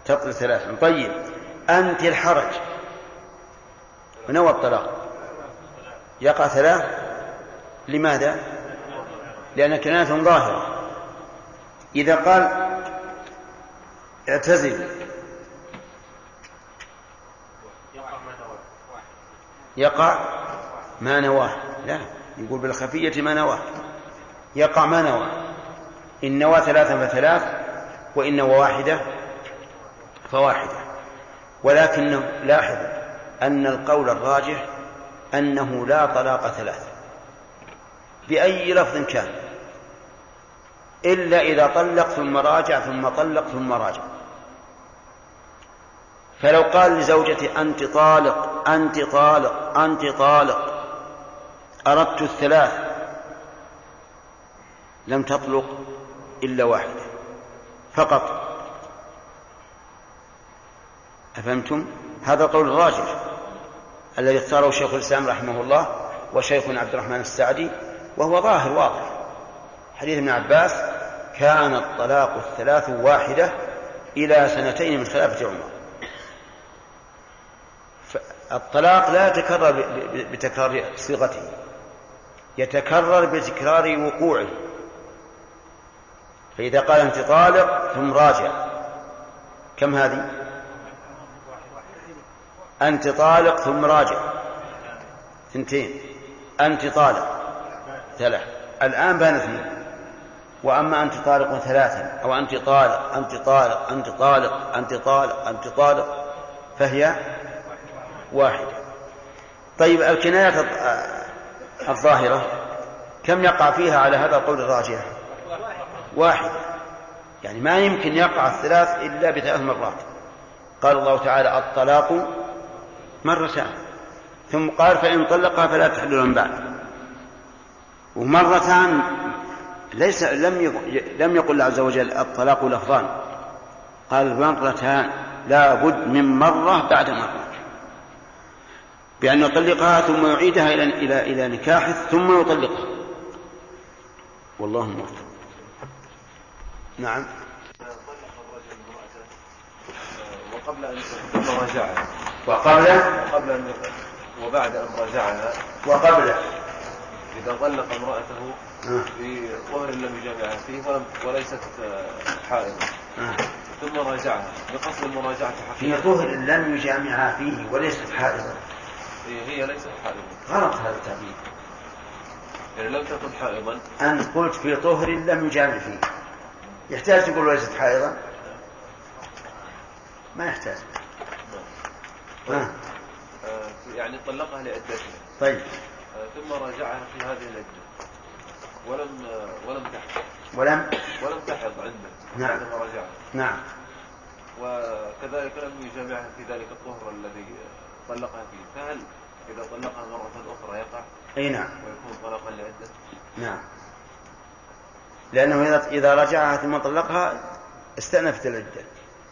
تطلق 3. طيب أنت الحرج ونوى الطلاق يقع 3. لماذا؟ لأن كناية ظاهرة. إذا قال اعتزل يقع ما نواه. لا، يقول بالخفية ما نواه، يقع ما نواه. إن نوى 3 ف3، وإن نوى 1 ف1. ولكن لاحظ أن القول الراجح أنه لا طلاق 3 بأي لفظ كان، إلا إذا طلق ثم راجع ثم طلق ثم راجع. فلو قال لزوجته أنت طالق أنت طالق أنت طالق، أردت 3، لم تطلق إلا 1 فقط. أفهمتم؟ هذا قول الراجح الذي اختاره شيخ الإسلام رحمه الله وشيخنا عبد الرحمن السعدي، وهو ظاهر واضح. حديث ابن عباس: كان الطلاق 3 واحدة إلى 2 من خلافة عمر. الطلاق لا يتكرر بتكرار صيغته، يتكرر بتكرار وقوعه. فإذا قال أنت طالق ثم راجع، كم هذه؟ أنت طالق ثم راجع 2، أنت طالق 3. الآن بان 2. وأما أنت طالق 3 أو أنت طالق أنت طالق أنت طالق أنت طالق أنت طالق فهي 1. طيب الكنايات الظاهرة كم يقع فيها على هذا القول الراجح؟ 1. يعني ما يمكن يقع 3 إلا ب3 مرات. قال الله تعالى: الطلاق مرتان، ثم قال: فإن طلقها فلا تحل له من بعد. ومرتان ليس لم يقل عز وجل الطلاق لفظان، قال مرتان، لا بد من مرة بعد مرة، بأن يطلقها ثم يعيدها إلى نكاحه ثم يطلقها. والله موفق. نعم. وقبل أن راجعها وبعد أن راجعها إذا طلق امرأته في طهر لم يجامعها فيه وليست حائض، ثم راجعها بقصد المراجعة في طهر لم يجامعها فيه وليست حائضا، هي ليست حائضا. غلط هذا التعبير. يعني لم تكن حائضا. أنت قلت في طهر لم يجامع فيه، يحتاج تقول وليست حائضا؟ ما يحتاج. يعني طلقها لعدتها. طيب. ثم راجعها في هذه العدة ولم تحض. ولم تحض عنده. نعم. بعد ما راجعها. نعم. وكذلك لم يجامعها في ذلك الطهر الذي طلقها فيه، فهل إذا طلقها مرة أخرى يقع؟ أي نعم. ويكون طلاقا لعدة. نعم. لأنه إذا رجعها ثم طلقها استأنفت العدة.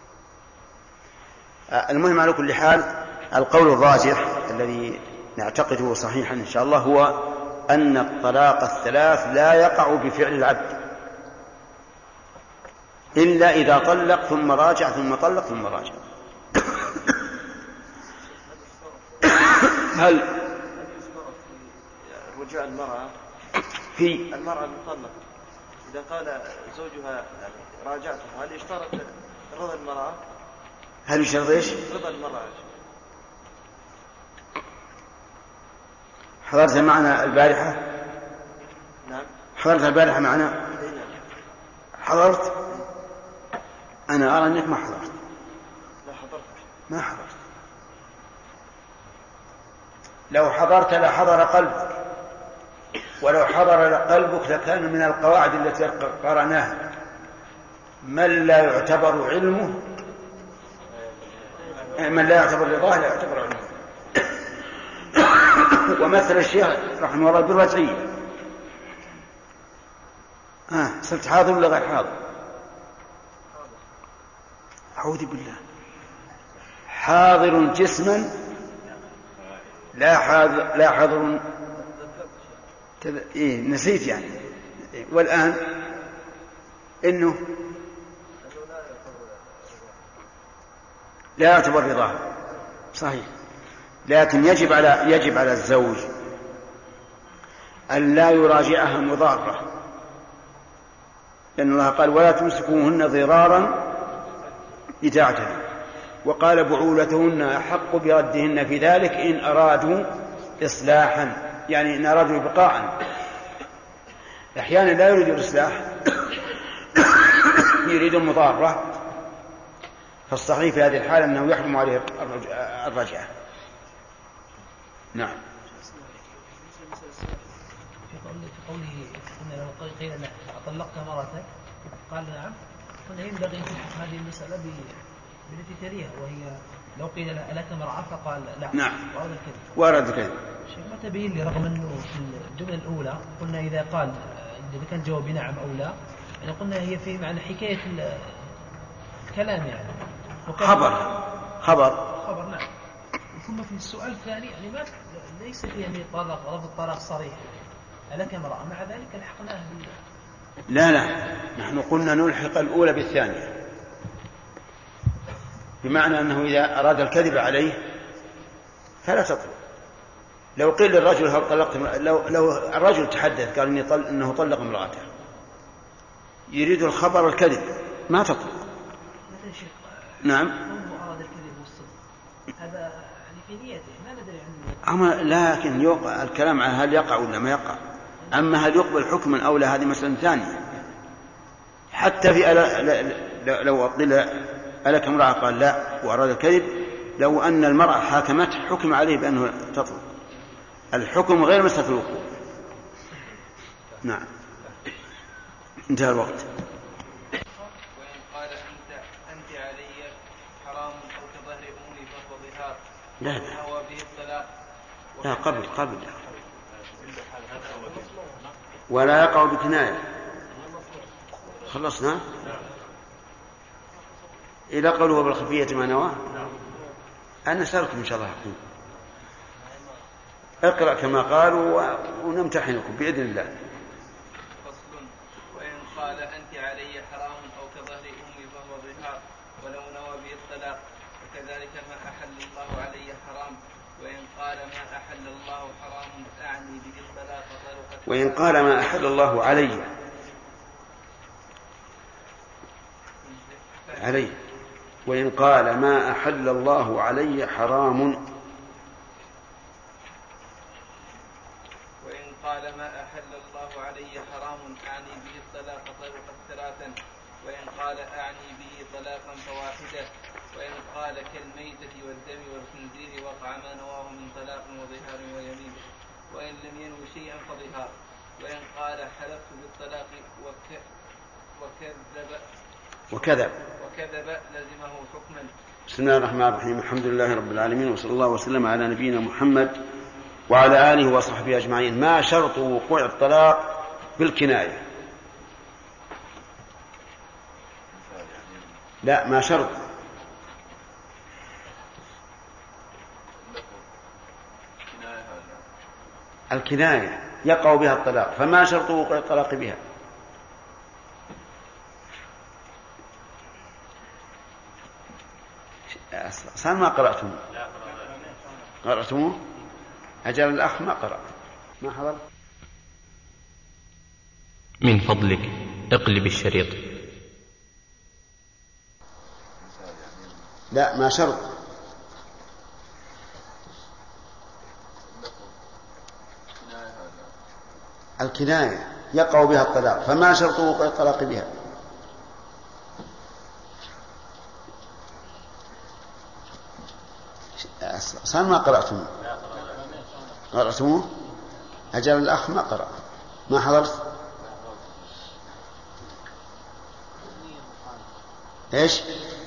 المهم على كل حال القول الراجح الذي نعتقده صحيحا إن شاء الله هو أن الطلاق 3 لا يقع بفعل العبد إلا إذا طلق ثم راجع ثم طلق ثم راجع. هل رجوع المرأة في المرأة المطلقة إذا قال زوجها راجعتها، هل يشترط رضا المرأة؟ هل يشترط ايش؟ رضا المرأة. حضرت معنا البارحة؟ نعم. حضرت البارحة معنا؟ حضرت؟ أنا أرى أنك ما حضرت. لا حضرت. ما حضرت. لو حضرت لحضر قلبك، ولو حضر قلبك لكان من القواعد التي قرأناها: من لا يعتبر علمه، من لا يعتبر رضاه لا يعتبر علمه. ومثل الشيخ رحمه الله بالرجعية. صرت حاضر ولا غير حاضر؟ أعوذ بالله. حاضر جسما لا حاضر نسيت يعني. والآن إنه لا يعتبر بظاهر صحيح، لكن يجب على الزوج أن لا يراجعها مضارة، لأن الله قال ولا تمسكوهن ضرارا لتعتدوا، وقال بعولتهن أحق بردهن في ذلك إن أرادوا إصلاحا، يعني إن أرادوا بقاء. أحيانا لا يريد الإصلاح يريد المضارة، فالصحيح في هذه الحالة أنه يحرم عليه الرجعة. نعم. في قوله إن لو قيل له أطلقت مرتك قال نعم، قلنا ينبغي أن تحكم هذه المسألة بالتي تليها، وهي لو قيل له ألك مرأة فقال لا. نعم. وارد الكذب. الكذب. شيخ ما تبين لي رغم أنه في الجملة الأولى قلنا إذا قال إذا كان جوابي نعم أو لا، يعني قلنا هي في معنى حكاية الكلام يعني خبر نعم. ثم في السؤال الثاني يعني ما ليس فيه يعني رفض الطلاق صريح ألك امرأة، مع ذلك لحقناه لا نحن قلنا نلحق الأولى بالثانية، بمعنى أنه إذا أراد الكذب عليه فلا تطلق. لو قيل للرجل هل طلقت، لو الرجل تحدث قال إنه طلق امرأته يريد الخبر الكذب ما تطلق. نعم. أراد الكذب والصدق هذا يعني في نيته ما ندري عنه. لكن يوقع الكلام على هل يقع ولا ما يقع. أما هل يقبل حكما أو لا هذه مسألة ثانية. حتى في لو قيل ألك امرأة قال لا وأراد الكذب، لو أن المرأة حاكمته حكم عليه بأنه تطلق، الحكم غير مسألة الوقوع. نعم. انتهى الوقت. وإن قال أنت علي حرام أو كظهر أمي فهو ظهار هو به الطلاق. لا قبل ولا يقع بكناية. خلصنا إلى قوله بالخفية ما نواه. أنا سألكم إن شاء الله حقيقة. اقرأ كما قالوا ونمتحنكم بإذن الله. فصل. وإن قال أنت علي حرام أو كظهر أمي فهو ظهار ولو نوى به الطلاق، وكذلك ما أحل الله علي حرام. وإن قال ما أحل الله حرام أعني به الطلاق طلقت. وإن قال ما أحل الله علي وإن قال ما أحل الله علي حرام. وإن قال ما أحل الله علي حرام أعني به الطلاق طلقت ثلاثا. وإن قال أعني به طلاقا فواحدة. وإن قال كالميتة والدم والخنزير وقع ما نواه من طلاق وظهار ويمين. وإن لم ينوي شيئا فظهار. وإن قال حلفت بالطلاق وكذب لزمه حكما. بسم الله الرحمن الرحيم. الحمد لله رب العالمين، وصلى الله وسلم على نبينا محمد وعلى آله وصحبه أجمعين. ما شرط وقوع الطلاق بالكناية؟ لا ما شرط. الكناية يقع بها الطلاق، فما شرط وقوع الطلاق بها؟ صار ما قرأتموه؟ أجل الأخ ما قرأ ما حضر. من فضلك اقلب الشريط. لا ما شرط. الكناية يقع بها الطلاق، فما شرط وقوع الطلاق بها؟ صار ما قرأتموه؟ أجل الأخ ما قرأ ما حضرت. إيش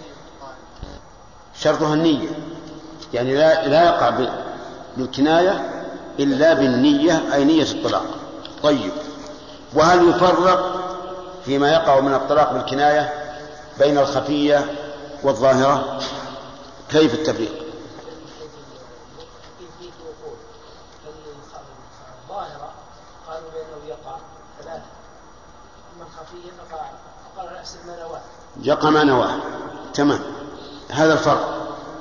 شرطها؟ النية، يعني لا يقع بالكناية إلا بالنية، أي نية الطلاق. طيب، وهل يفرق فيما يقع من الطلاق بالكناية بين الخفية والظاهرة؟ كيف التفريق؟ الظاهرة قالوا بأنه يقع ثلاثة، أما الخفية فقال على أحسن ما نواه. يقع ما نواه. تمام، هذا الفرق.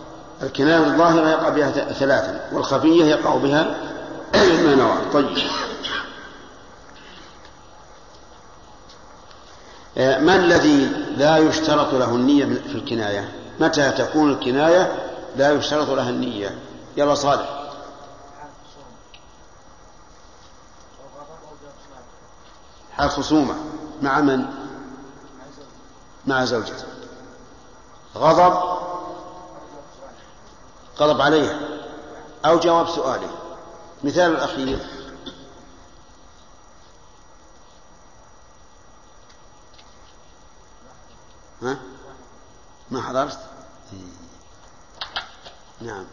الكناية الظاهرة يقع بها ثلاثا، والخفية يقع بها ما نوع. طيب، ما الذي لا يشترط له النية في الكناية؟ متى تكون الكناية لا يشترط لها النية؟ يلا صالح. حال خصومة مع من؟ مع زوجته. غضب عليها أو جواب سؤاله. مثال الأخير: ها؟ ما حضرت؟ نعم.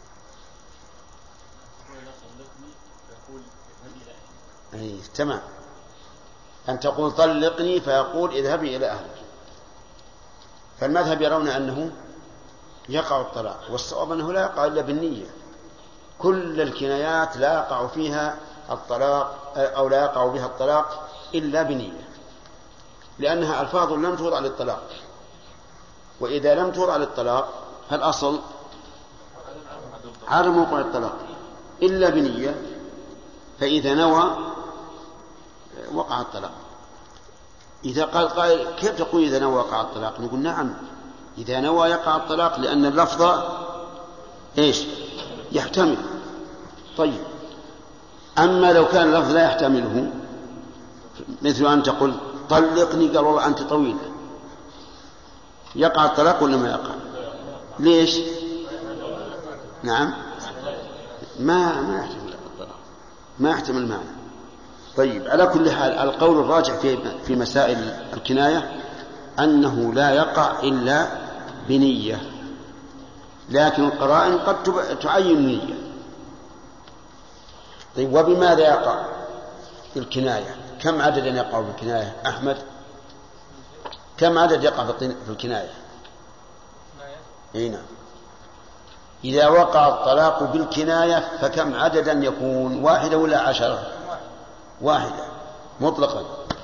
أي تمام. أن تقول طلقني فيقول اذهبي إلى أهلك. فالمذهب يرون أنه يقع الطلاق، والصواب أنه لا يقع إلا بالنية. كل الكنايات لا يقع فيها الطلاق أو لا يقع بها الطلاق إلا بنية، لأنها ألفاظ لم توضع للطلاق، وإذا لم توضع للطلاق فالأصل عدم وقوع الطلاق إلا بنية، فإذا نوى وقع الطلاق. إذا قال كيف تقول إذا نوى وقع الطلاق؟ نقول نعم، إذا نوى يقع الطلاق، لأن اللفظ إيش؟ يحتمل. طيب، أما لو كان اللفظ لا يحتمله، مثل أن تقول طلقني قال والله أنت طويلة، يقع الطلاق ولا ما يقع؟ ليش؟ نعم، ما يحتمل الطلاق، ما يحتمل معنى. طيب، على كل حال القول الراجع في مسائل الكناية أنه لا يقع إلا بنية، لكن القرائن قد تعين نية. طيب، وبماذا يقع في الكناية؟ كم عدد يقع في الكناية؟ أحمد، كم عدد يقع في الكناية؟ نعم. إذا وقع الطلاق بالكناية فكم عددا يكون؟ 1 ولا 10؟ 1 مطلقا.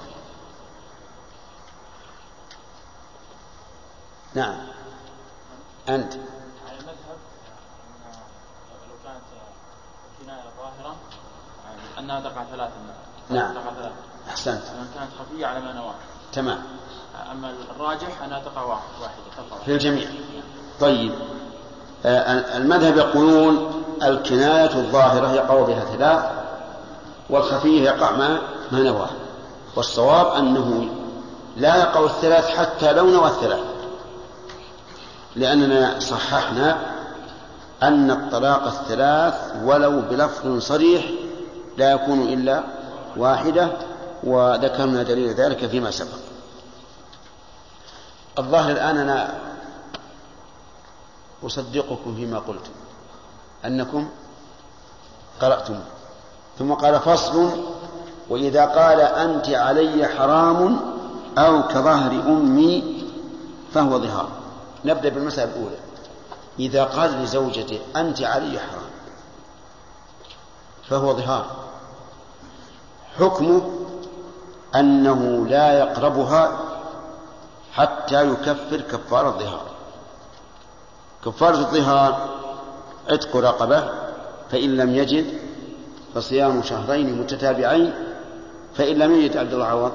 نعم. أنت على المذهب لو كانت الكناية ظاهرة أنها تقع 3. نعم، تقع 3. أحسنت. أنها كانت خفية على معنى واحد. تمام. أما الراجح أنها تقع واحدة في الجميع. طيب، المذهب يقولون الكناية الظاهرة يقع بها 3، والخفية يقع ما نوى. والصواب أنه لا يقع 3 حتى لو نوى 3، لأننا صححنا أن الطلاق 3 ولو بلفظ صريح لا يكون إلا 1، وذكرنا دليل ذلك فيما سبق. الظاهر الآن أنا أصدقكم فيما قلتم أنكم قرأتم. ثم قال: فصل: وإذا قال أنت علي حرام أو كظهر أمي فهو ظهار. نبدأ بالمسألة الأولى. إذا قال لزوجته أنت علي حرام فهو ظهار. حكمه أنه لا يقربها حتى يكفر كفارة الظهار. كفارة الظهار عتق رقبة، فإن لم يجد فصيام شهرين متتابعين، فإن لم يجد عبد العوض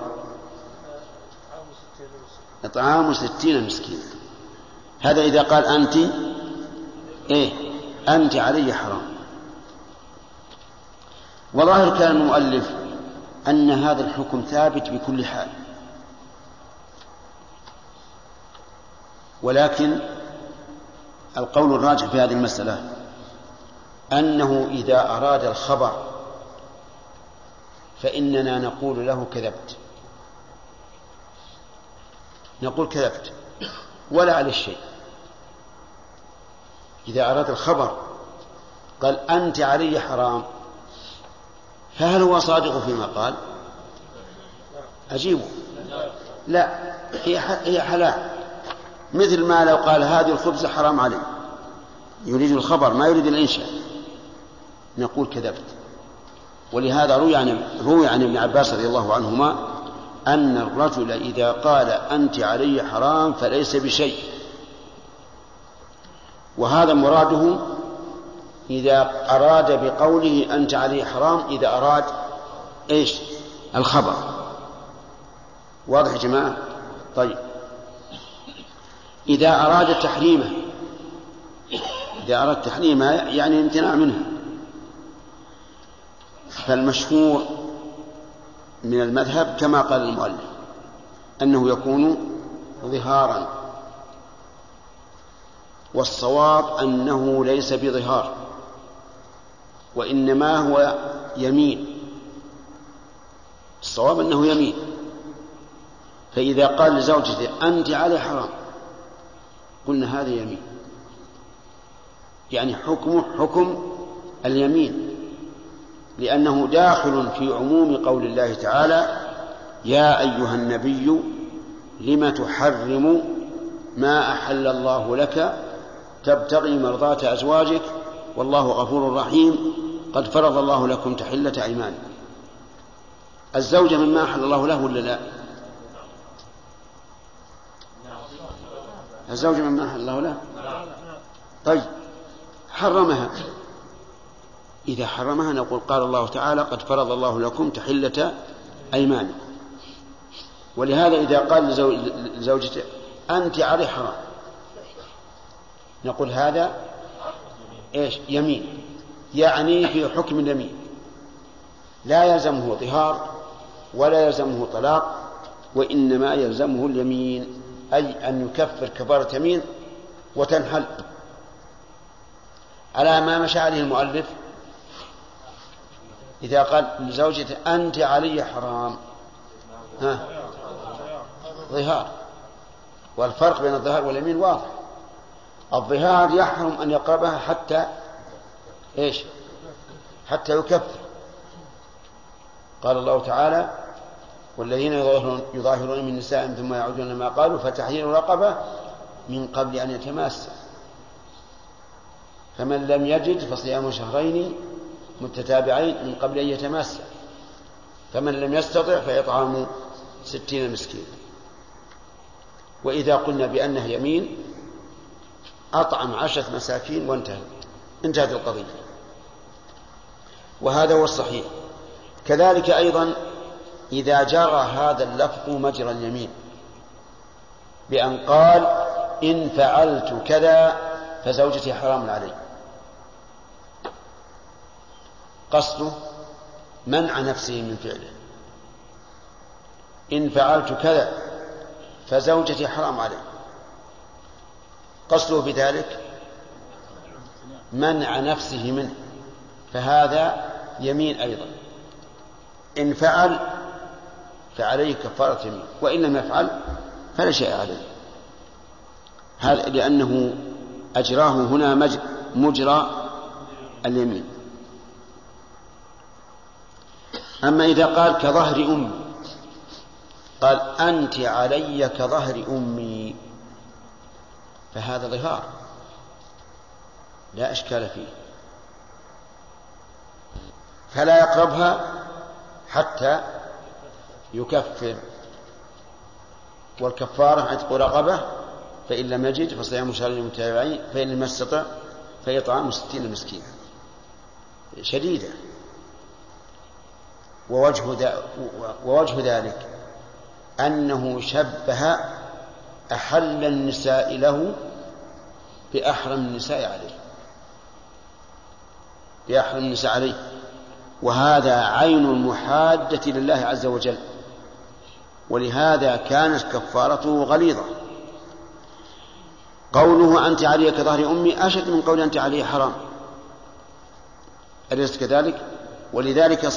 إطعام 60 مسكينا. هذا إذا قال أنت علي حرام. وظاهر كان المؤلف أن هذا الحكم ثابت بكل حال، ولكن القول الراجح في هذه المسألة أنه إذا أراد الخبر فإننا نقول له كذبت، نقول كذبت ولا على الشيء. إذا أراد الخبر قال أنت علي حرام، فهل هو صادق فيما قال؟ أجيبه لا، هي حلال. مثل ما لو قال هذه الخبز حرام علي، يريد الخبر ما يريد الإنشاء، نقول كذبت. ولهذا روي عن ابن عباس رضي الله عنهما أن الرجل إذا قال أنت علي حرام فليس بشيء، وهذا مراده إذا أراد بقوله أنت عليه حرام، إذا أراد إيش؟ الخبر. واضح يا جماعة؟ طيب، إذا أراد تحريمه، إذا أراد تحريمها يعني امتناع منها، فالمشهور من المذهب كما قال المؤلف أنه يكون ظهارا، والصواب أنه ليس بظهار وإنما هو يمين. الصواب أنه يمين. فإذا قال لزوجته أنت علي حرام، قلنا هذا يمين، يعني حكمه حكم اليمين، لأنه داخل في عموم قول الله تعالى يا أيها النبي لم تحرم ما أحل الله لك تبتغي مرضات أزواجك والله غفور رحيم قد فرض الله لكم تحلة أيمانكم. الزوجة مما أحل الله له ولا لا؟ الزوجة مما أحل الله له. طيب، حرمها، إذا حرمها نقول قال الله تعالى قد فرض الله لكم تحلة أيمانكم. ولهذا إذا قال لزوجته أنت علي حرام نقول هذا إيش؟ يمين، يعني في حكم اليمين، لا يلزمه ظهار ولا يلزمه طلاق، وإنما يلزمه اليمين، أي أن يكفر كفارة يمين وتنحل على ما مشى عليه المؤلف. إذا قال لزوجته أنت علي حرام، ظهار، والفرق بين الظهار واليمين واضح. الظهار يحرم أن يقربها حتى إيش؟ حتى يكفر. قال الله تعالى والذين يظاهرون من نسائهم ثم يعودون ما قالوا فتحرير رقبة من قبل أن يتماسا، فمن لم يجد فصيام شهرين متتابعين من قبل أن يتماسا، فمن لم يستطع فإطعام 60 مسكين. وإذا قلنا بأنه يمين أطعم 10 مساكين وانتهت القضية، وهذا هو الصحيح. كذلك أيضا إذا جرى هذا اللفظ مجرى اليمين بأن قال إن فعلت كذا فزوجتي حرام علي، قصده منع نفسه من فعله. إن فعلت كذا فزوجتي حرام علي، قصده بذلك منع نفسه منه، فهذا يمين أيضا. إن فعل فعليه كفارة يمين، وإن لم يفعل فلا شيء عليه، هذا لأنه أجراه هنا مجرى اليمين. أما إذا قال كظهر أمي، قال أنت علي كظهر أمي، فهذا ظهار لا إشكال فيه، فلا يقربها حتى يكفر. والكفارة عتق رقبة، فإن لم يجد فصيام شهرين متتابعين، فإن لم يستطع فإطعام 60 مسكينا. شديدة. ووجه ذلك أنه شبه أحل النساء له بأحرم النساء عليه، بأحرم النساء عليه، وهذا عين المحادة لله عز وجل، ولهذا كانت كفارته غليظة. قوله أنت علي كظهر أمي أشد من قول أنت علي حرام، أليس كذلك؟ ولذلك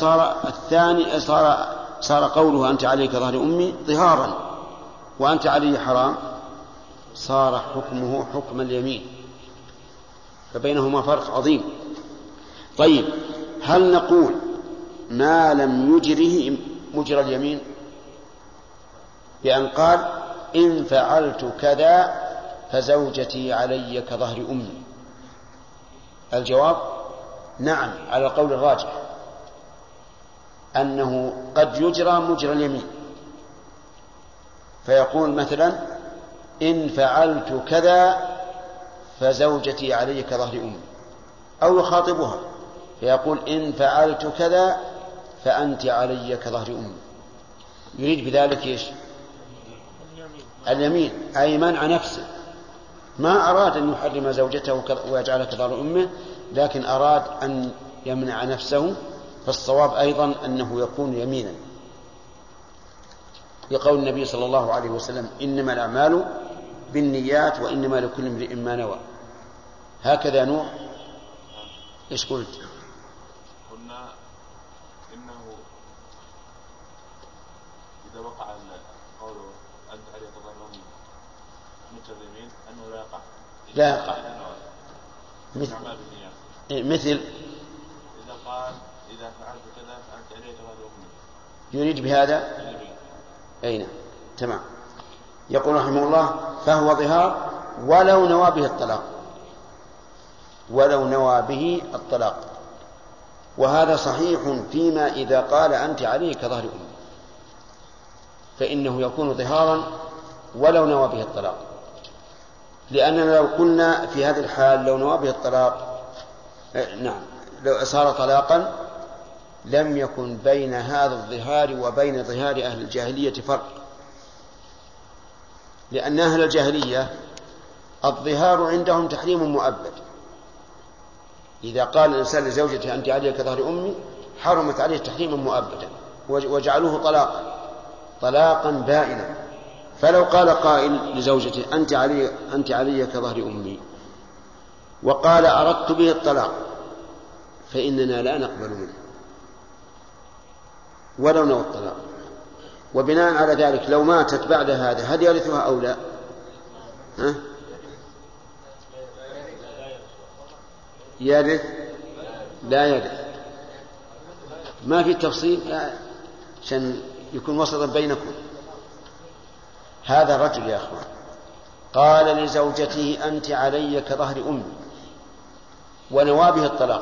صار قوله أنت علي كظهر أمي ظهارا، وأنت علي حرام صار حكمه حكم اليمين، فبينهما فرق عظيم. طيب، هل نقول ما لم يجره مجرى اليمين بأن قال إن فعلت كذا فزوجتي علي كظهر أمي؟ الجواب نعم، على القول الراجح أنه قد يجرى مجرى اليمين، فيقول مثلا إن فعلت كذا فزوجتي علي كظهر أمي، أو يخاطبها فيقول إن فعلت كذا فأنت علي كظهر أمي، يريد بذلك إيش؟ اليمين، أي منع نفسه، ما أراد أن يحرم زوجته ويجعلها كظهر أمه، لكن أراد أن يمنع نفسه، فالصواب أيضا أنه يكون يمينا، لقول النبي صلى الله عليه وسلم إنما الأعمال بالنيات وإنما لكل امرئ ما نوى. هكذا نوح. إيش قلت؟ قلنا إنه إذا وقع قوله أنت علي كظهر أمي متكلمين أنه لا يقع، لا يقع مثل إذا قال إذا فعلت كذا فأنت علي كظهر أمي، يريد بهذا أين؟ تمام. يقول رحمه الله فهو ظهار ولو نوى به الطلاق، ولو نوى به الطلاق، وهذا صحيح فيما إذا قال أنت علي كظهر أمي، فإنه يكون ظهارا ولو نوى به الطلاق، لأننا لو قلنا في هذه الحال لو نوى به الطلاق نعم لو صار طلاقا لم يكن بين هذا الظهار وبين ظهار أهل الجاهلية فرق، لأن أهل الجاهلية الظهار عندهم تحريم مؤبد، إذا قال الإنسان لزوجته أنت علي كظهر أمي حرمت عليه تحريما مؤبدا وجعلوه طلاقا بائنا. فلو قال قائل لزوجته أنت علي كظهر أمي وقال أردت به الطلاق فإننا لا نقبل منه ولو نوى الطلاق. وبناء على ذلك لو ماتت بعد هذا هل يرثها أو لا؟ يرث لا يرث، ما في تفصيل عشان يكون وسطا بينكم. هذا الرجل يا أخوان قال لزوجته أنت علي كظهر أمي ونوى به الطلاق،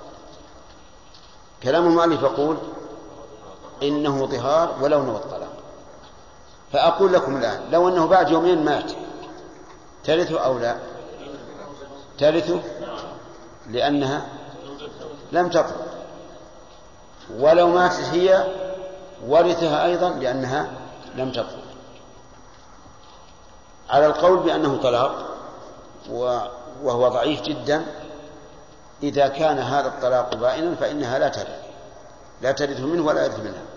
كلام المؤلف يقول إنه ظهار ولو نوى الطلاق. فأقول لكم الآن لو أنه بعد يومين مات ترثه أو لا؟ ترثه لأنها لم تطلق، ولو ماتت هي ورثها أيضا لأنها لم تطلق، على القول بأنه طلاق، وهو ضعيف جدا. إذا كان هذا الطلاق بائنا فإنها لا ترث منه ولا يرث منها.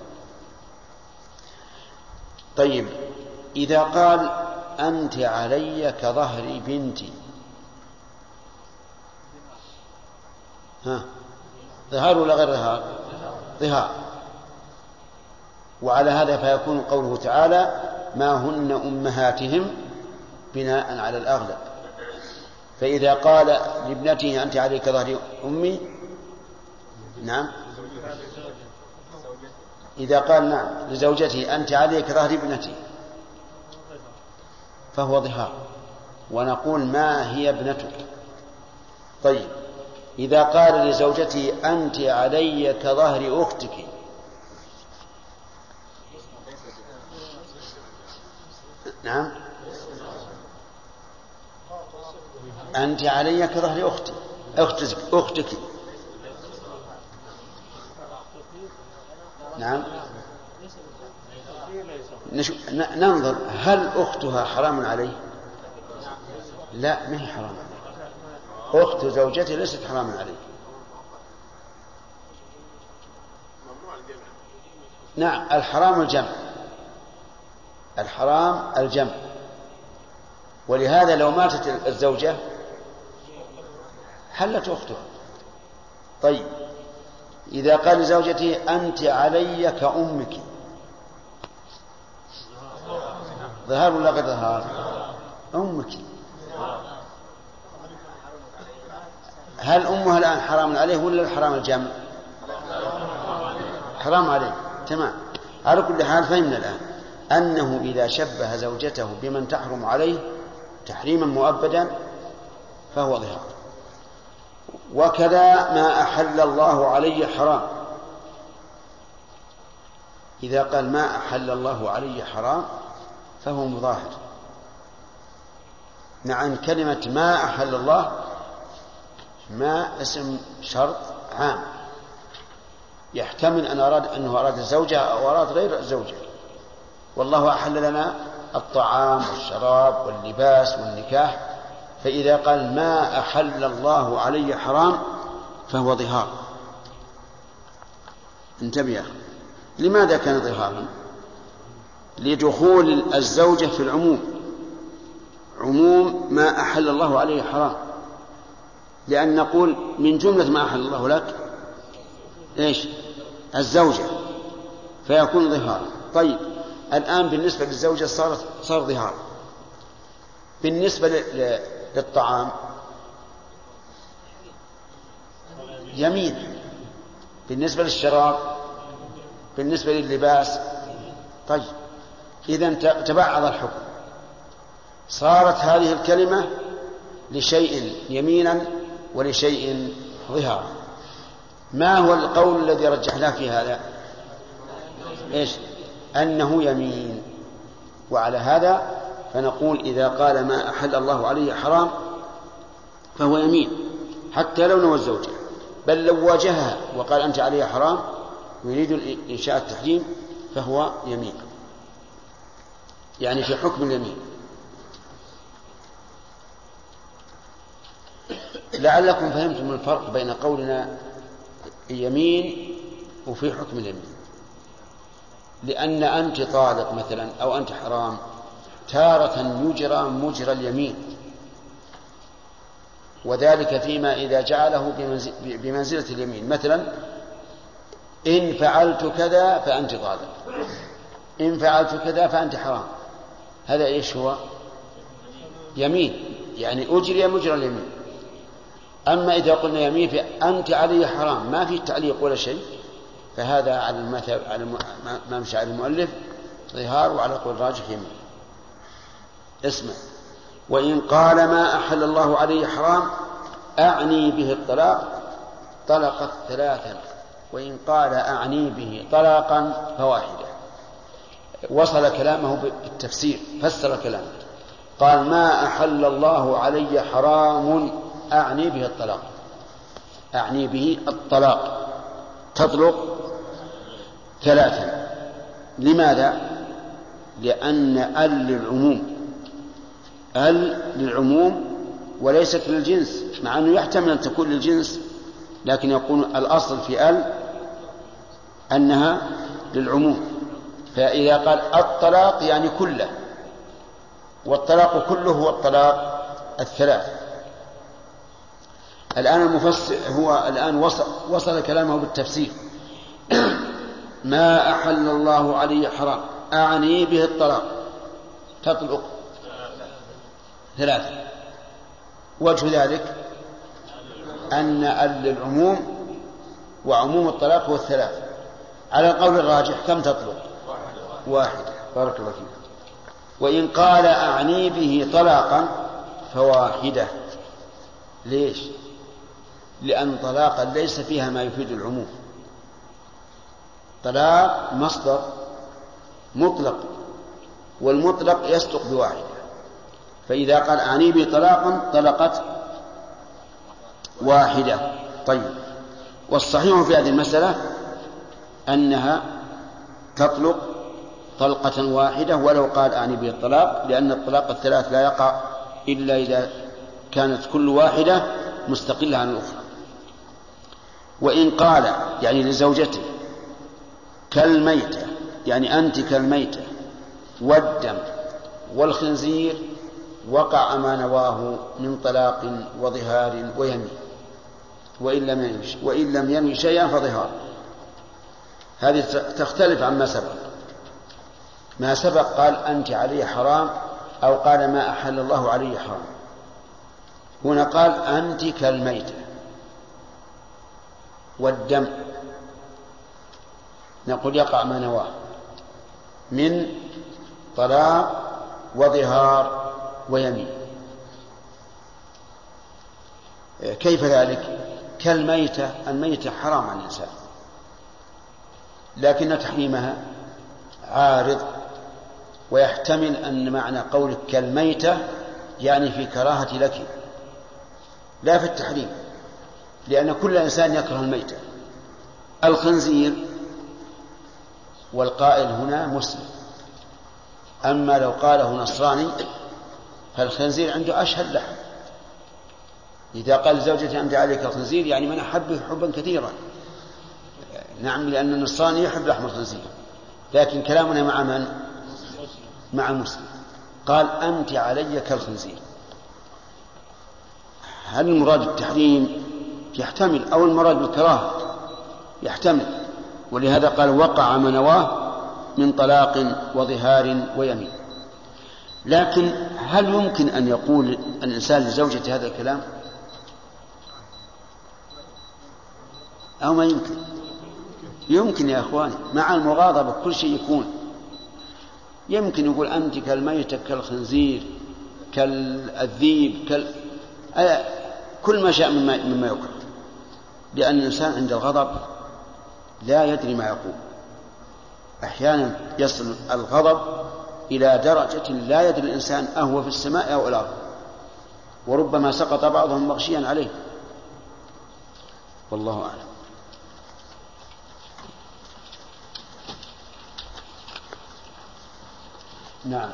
طيب إذا قال أنت علي كظهر بنتي، ظهار ولا غير ظهار؟ ظهار. وعلى هذا فيكون قوله تعالى ما هن أمهاتهم بناء على الأغلب. فإذا قال لابنته أنت علي كظهر أمي نعم، إذا قال نعم لزوجته أنت علي كظهر ابنتي فهو ظهار، ونقول ما هي ابنتك. طيب إذا قال لزوجته أنت علي كظهر أختك نعم أنت علي كظهر أختك نعم ننظر هل أختها حرام عليه؟ لا، ما هي حرام عليه، أخت زوجته ليست حرام عليه. نعم الحرام الجمع، ولهذا لو ماتت الزوجة حلت أختها. طيب إذا قال لزوجته أنت علي كأمك ظهار ولا غير ظهار؟ أمك. هل أمها الآن حرام عليه ولا الحرام الجمع؟ حرام عليه. تمام. على كل حال فهمنا الآن أنه إذا شبه زوجته بمن تحرم عليه تحريما مؤبدا فهو ظهار. وكذا ما أحل الله علي حرام، إذا قال ما أحل الله علي حرام فهو مظاهر. مع كلمة ما أحل الله ما اسم شرط عام، يحتمل أنه أراد الزوجة أو أراد غير الزوجة. والله أحل لنا الطعام والشراب واللباس والنكاح، فإذا قال ما أحل الله علي حرام فهو ظهار. انتبه يا أخي، لماذا كان ظهارا؟ لدخول الزوجة في العموم، عموم ما أحل الله عليه حرام، لأن نقول من جملة ما أحل الله لك إيش؟ الزوجة، فيكون ظهارا. طيب الآن بالنسبة للزوجة صار ظهار. بالنسبة للطعام يمين، بالنسبة للشراب، بالنسبة لللباس. طيب إذن تبعض الحكم، صارت هذه الكلمة لشيء يمينا ولشيء ظهارا. ما هو القول الذي رجحناه في هذا؟ إيش؟ أنه يمين. وعلى هذا فنقول إذا قال ما أحل الله عليه حرام فهو يمين، حتى لو نوى الزوجة، بل لو واجهها وقال أنت عليه حرام يريد إنشاء التحريم فهو يمين، يعني في حكم اليمين. لعلكم فهمتم الفرق بين قولنا يمين وفي حكم اليمين. لأن أنت طالق مثلا أو أنت حرام تارة يجرى مجرى اليمين، وذلك فيما إذا جعله بمنزلة اليمين. مثلا إن فعلت كذا فأنت طالق، إن فعلت كذا فأنت حرام، هذا إيش هو؟ يمين، يعني أجري مجرى اليمين. أما إذا قلنا يمين فأنت علي حرام ما في تعليق ولا شيء، فهذا على ما مشى على المؤلف ظهار، وعلى قول راجح يمين. اسمع، وإن قال ما أحل الله عليه حرام أعني به الطلاق طلقت ثلاثا، وإن قال أعني به طلاقا فواحدة. وصل كلامه بالتفسير، فسر كلامه، قال ما أحل الله علي حرام أعني به الطلاق، أعني به الطلاق، تطلق ثلاثا. لماذا؟ لأن للعموم وليست للجنس، مع أنه يحتمل أن تكون للجنس، لكن يكون الأصل في أنها للعموم. فإذا قال الطلاق يعني كله، والطلاق كله هو الطلاق الثلاث. الآن المفسر هو الآن وصل كلامه بالتفسير ما أحل الله عليه حرام أعني به الطلاق تطلق ثلاثة. وجه ذلك أن للعموم، وعموم الطلاق هو الثلاث. على القول الراجح كم تطلق؟ واحدة. بارك الله فيك. وإن قال أعني به طلاقا فواحدة. ليش؟ لأن طلاقا ليس فيها ما يفيد العموم. طلاق مصدر مطلق، والمطلق يصدق بواحدة، فإذا قال أعني به طلاقا طلقت واحدة. طيب، والصحيح في هذه المسألة أنها تطلق طلقة واحدة ولو قال أعني به الطلاق، لأن الطلاق الثلاث لا يقع إلا إذا كانت كل واحدة مستقلة عن الأخرى. وإن قال يعني لزوجته كالميتة، يعني أنت كالميتة والدم والخنزير، وقع ما نواه من طلاق وظهار ويمين، وإن لم ينوي شيئا فظهار. هذه تختلف عما سبق. ما سبق قال أنت علي حرام، أو قال ما أحل الله علي حرام. هنا قال أنت كالميتة والدم، نقول يقع ما نواه من طلاق وظهار ويمين. كيف ذلك؟ كالميتة، الميتة حرام على الإنسان، لكن تحريمها عارض، ويحتمل أن معنى قولك كالميتة يعني في كراهة لك لا في التحريم، لأن كل إنسان يكره الميتة. الخنزير والقائل هنا مسلم، أما لو قاله نصراني فالخنزير عنده أشهد لحم. إذا قال لزوجته أنت عليك الخنزير يعني من أحبه حبا كثيرا. نعم، لأن النصراني يحب لحم الخنزير، لكن كلامنا مع من؟ مع المسلم. قال أنت علي كالخنزير. هل المراد التحريم؟ يحتمل، أو المراد بالكراهة يحتمل، ولهذا قال وقع ما نواه من طلاق وظهار ويمين. لكن هل يمكن أن يقول الإنسان لزوجته هذا الكلام أو ما يمكن؟ يمكن يا أخواني، مع المغاضبة كل شيء يكون. يمكن يقول أنت كالميتة كالخنزير كالذيب كل ما شاء مما يكره، لأن الإنسان عند الغضب لا يدري ما يقول. أحيانا يصل الغضب إلى درجة لا يدري الإنسان أهو في السماء أو الأرض، وربما سقط بعضهم مغشيا عليه، والله أعلم. نعم.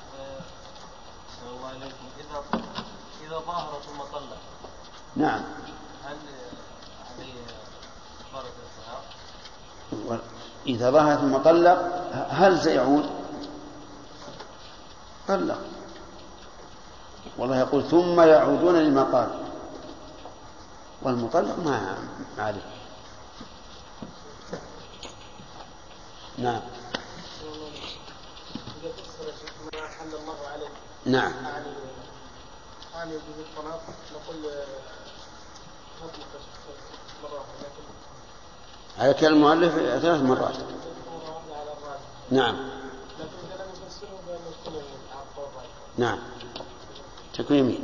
الله عليكم. إذا ظاهر ثم طلق. نعم. هل عليه كفارة الظهار؟ إذا ظاهر ثم طلق هل سيعود؟ طلق، والله يقول ثم يعودون لما قال، والمطلق ما عليه. نعم. ما أحل الله عليه. نعم. أعني به الطلاق نقول نطلق مرة، لكن على كلام المؤلف 3 مرات. نعم. لكن إذا لم يفسره بأن يكون عقاب. نعم، تكون يمين.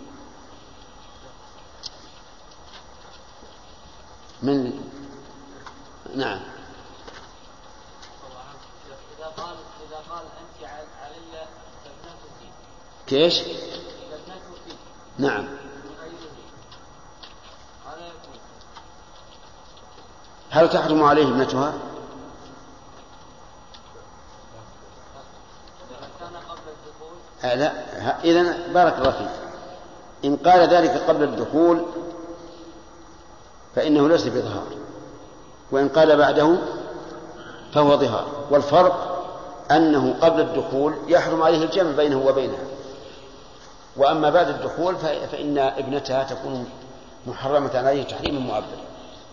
من نعم. إذا قال أنت علي ابنتك. كيش؟ ابنتك. نعم. هل تحرم عليه ابنتها؟ لا. إذن بارك الله فيك، إن قال ذلك قبل الدخول فإنه ليس بظهار، وإن قال بعده فهو ظهار. والفرق أنه قبل الدخول يحرم عليه الجمع بينه وبينها، وأما بعد الدخول فإن ابنتها تكون محرمة عليه تحريما مؤبدا.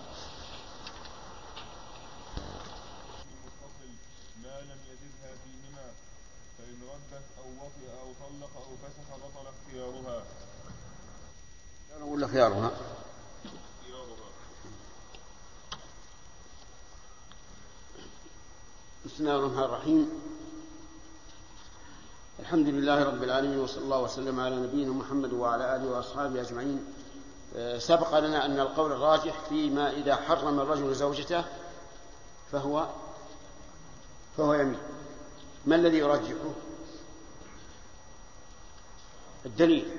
ما لم يجدها فيهما، فإن ردت أو وطئ أو طلق أو فسخ بطل اختيارها. ولا خيارها؟ بسم الله الرحمن الرحيم. الحمد لله رب العالمين، وصلى الله وسلم على نبينا محمد وعلى آله وأصحابه أجمعين. سبق لنا أن القول الراجح فيما إذا حرم الرجل زوجته فهو يمين. ما الذي يرجحه؟ الدليل.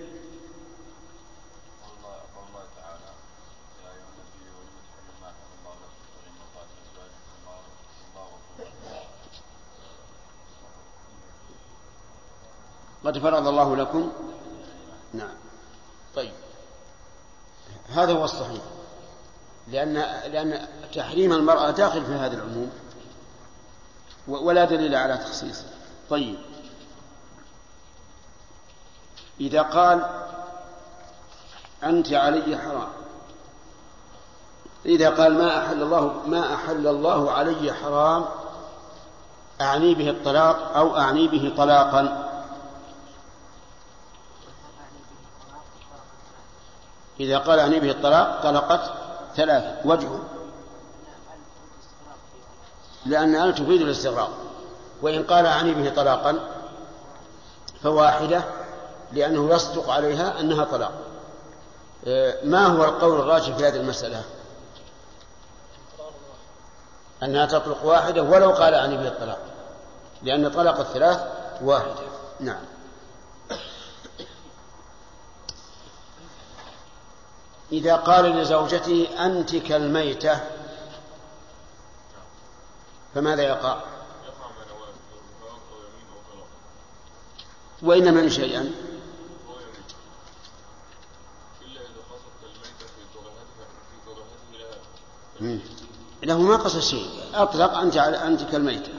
قد فرض الله لكم. نعم. طيب، هذا هو الصحيح، لأن تحريم المرأة داخل في هذا العموم ولا دليل على تخصيصه. طيب، إذا قال أنت علي حرام، إذا قال ما أحل الله علي حرام، أعني به الطلاق أو أعني به طلاقا. إذا قال أعني به الطلاق طلقت 3 وجهه، لأن أن تفيد الاستغراق. وإن قال أعني به طلاقا فواحدة، لأنه يصدق عليها أنها طلاق. ما هو القول الراجح في هذه المسألة؟ أنها تطلق واحدة ولو قال أعني به الطلاق، لأن طلاق 3 واحدة. نعم. إذا قال لزوجته أنت كالميتة فماذا يقع؟ وإن من شيئا له ما قصد شيء، أطلق أنت كالميتة.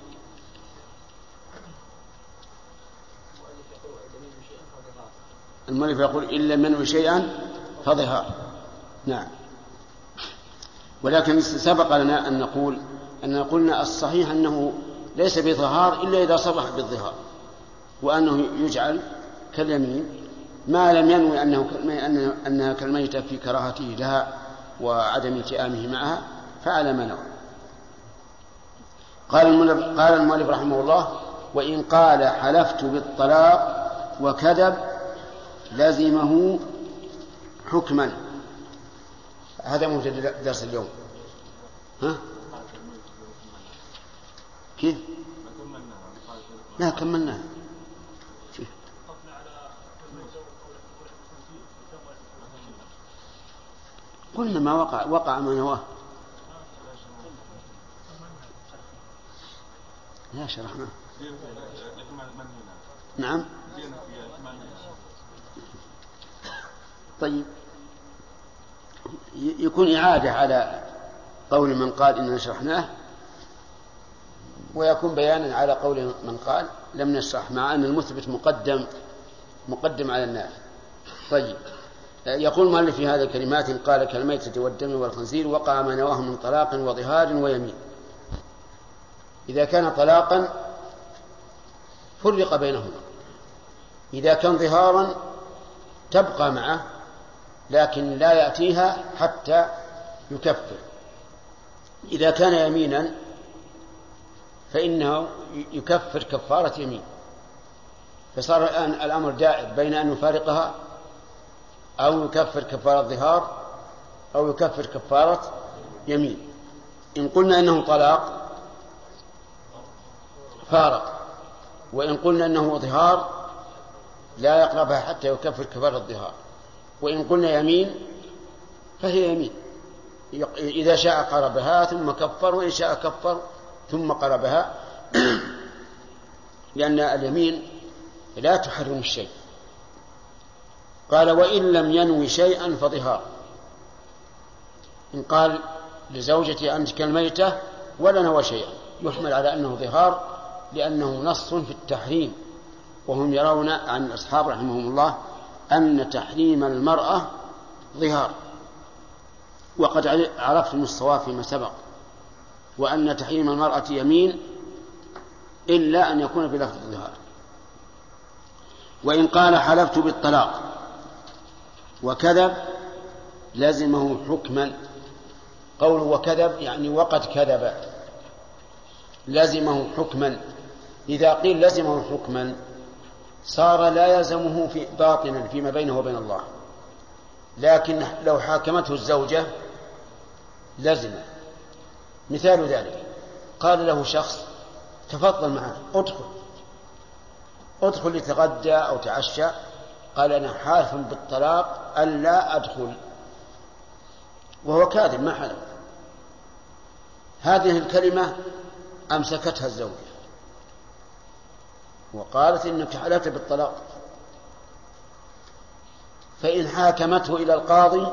المؤلف يقول إلا من شيئا فظهار. نعم. ولكن سبق لنا أن قلنا الصحيح أنه ليس بظهار إلا إذا صرح بالظهار، وأنه يجعل كاليمين ما لم ينوي أنها كالميتة في كراهته لها وعدم التئامه معها، فعلى ما نوى. قال المؤلف رحمه الله: وإن قال حلفت بالطلاق وكذب لزمه حكما. هذا موجود درس اليوم. ها؟ كيف؟ لا كملناها. قلنا ما وقع ما نواه. لا شرحنا. نعم. طيب يكون إعادة على قول من قال إننا شرحناه، ويكون بيانا على قول من قال لم نشرح، مع أن المثبت مقدم على النافي. طيب يقول المؤلف في هذه الكلمات: قال كالميتة والدم والخنزير وقع ما نواه من طلاق وظهار ويمين. إذا كان طلاقا فرق بينهما، إذا كان ظهارا تبقى معه لكن لا يأتيها حتى يكفر. إذا كان يمينا فإنه يكفر كفارة يمين. فصار الآن الأمر دائر بين أن يفارقها أو يكفر كفارة ظهار أو يكفر كفارة يمين. إن قلنا إنه طلاق فارق، وإن قلنا إنه ظهار لا يقربها حتى يكفر كفارة الظهار، وإن قلنا يمين فهي يمين، إذا شاء قربها ثم كفر، وإن شاء كفر ثم قربها، لأن اليمين لا تحرم الشيء. قال: وإن لم ينوي شيئا فظهار. إن قال لزوجتي أنت كالميتة ولا نوى شيئا يحمل على أنه ظهار، لأنه نص في التحريم، وهم يرون عن الأصحاب رحمهم الله أن تحريم المرأة ظهار، وقد عرفتم الصواب فيما سبق، وأن تحريم المرأة يمين إلا أن يكون بلفظ الظهار. وإن قال حلفت بالطلاق وكذب لزمه حكما. قوله وكذب يعني وقد كذب، لزمه حكما. إذا قيل لزمه حكما صار لا يلزمه في باطنا فيما بينه وبين الله، لكن لو حاكمته الزوجة لزم. مثال ذلك: قال له شخص تفضل معنا ادخل لتغدى أو تعشى، قال أنا حالف بالطلاق ألا أدخل، وهو كاذب ما حلف. هذه الكلمة أمسكتها الزوجة وقالت إنك حلفت بالطلاق، فإن حاكمته إلى القاضي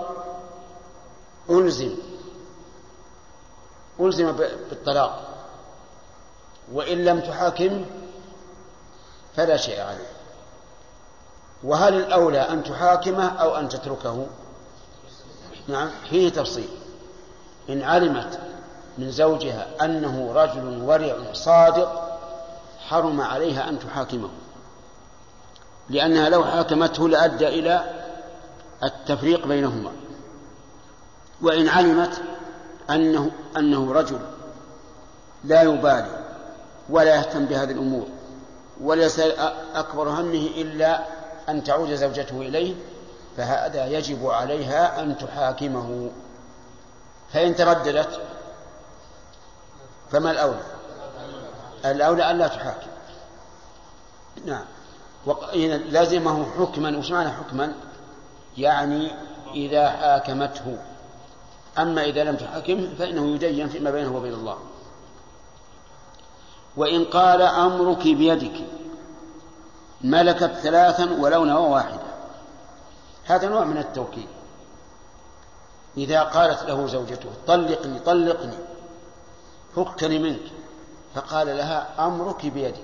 ألزم بالطلاق، وإن لم تحاكم فلا شيء عليه. وهل الأولى أن تحاكمه أو أن تتركه؟ نعم، فيه تفصيل. إن علمت من زوجها أنه رجل ورع صادق حرم عليها أن تحاكمه، لأنها لو حاكمته لأدى إلى التفريق بينهما. وإن علمت أنه رجل لا يبالي ولا يهتم بهذه الأمور وليس أكبر همه إلا أن تعود زوجته إليه، فهذا يجب عليها أن تحاكمه. فإن ترددت فما الأولى؟ الأولى أن لا تحاكم. نعم. لازمه حكما. وش معنى حكما؟ يعني إذا حاكمته. أما إذا لم تحاكمه فإنه يدين فيما بينه وبين الله. وإن قال أمرك بيدك ملكت 3 ولو نوى واحدة، هذا نوع من التوكيد. إذا قالت له زوجته طلقني طلقني فكني منك، فقال لها أمرك بيدك،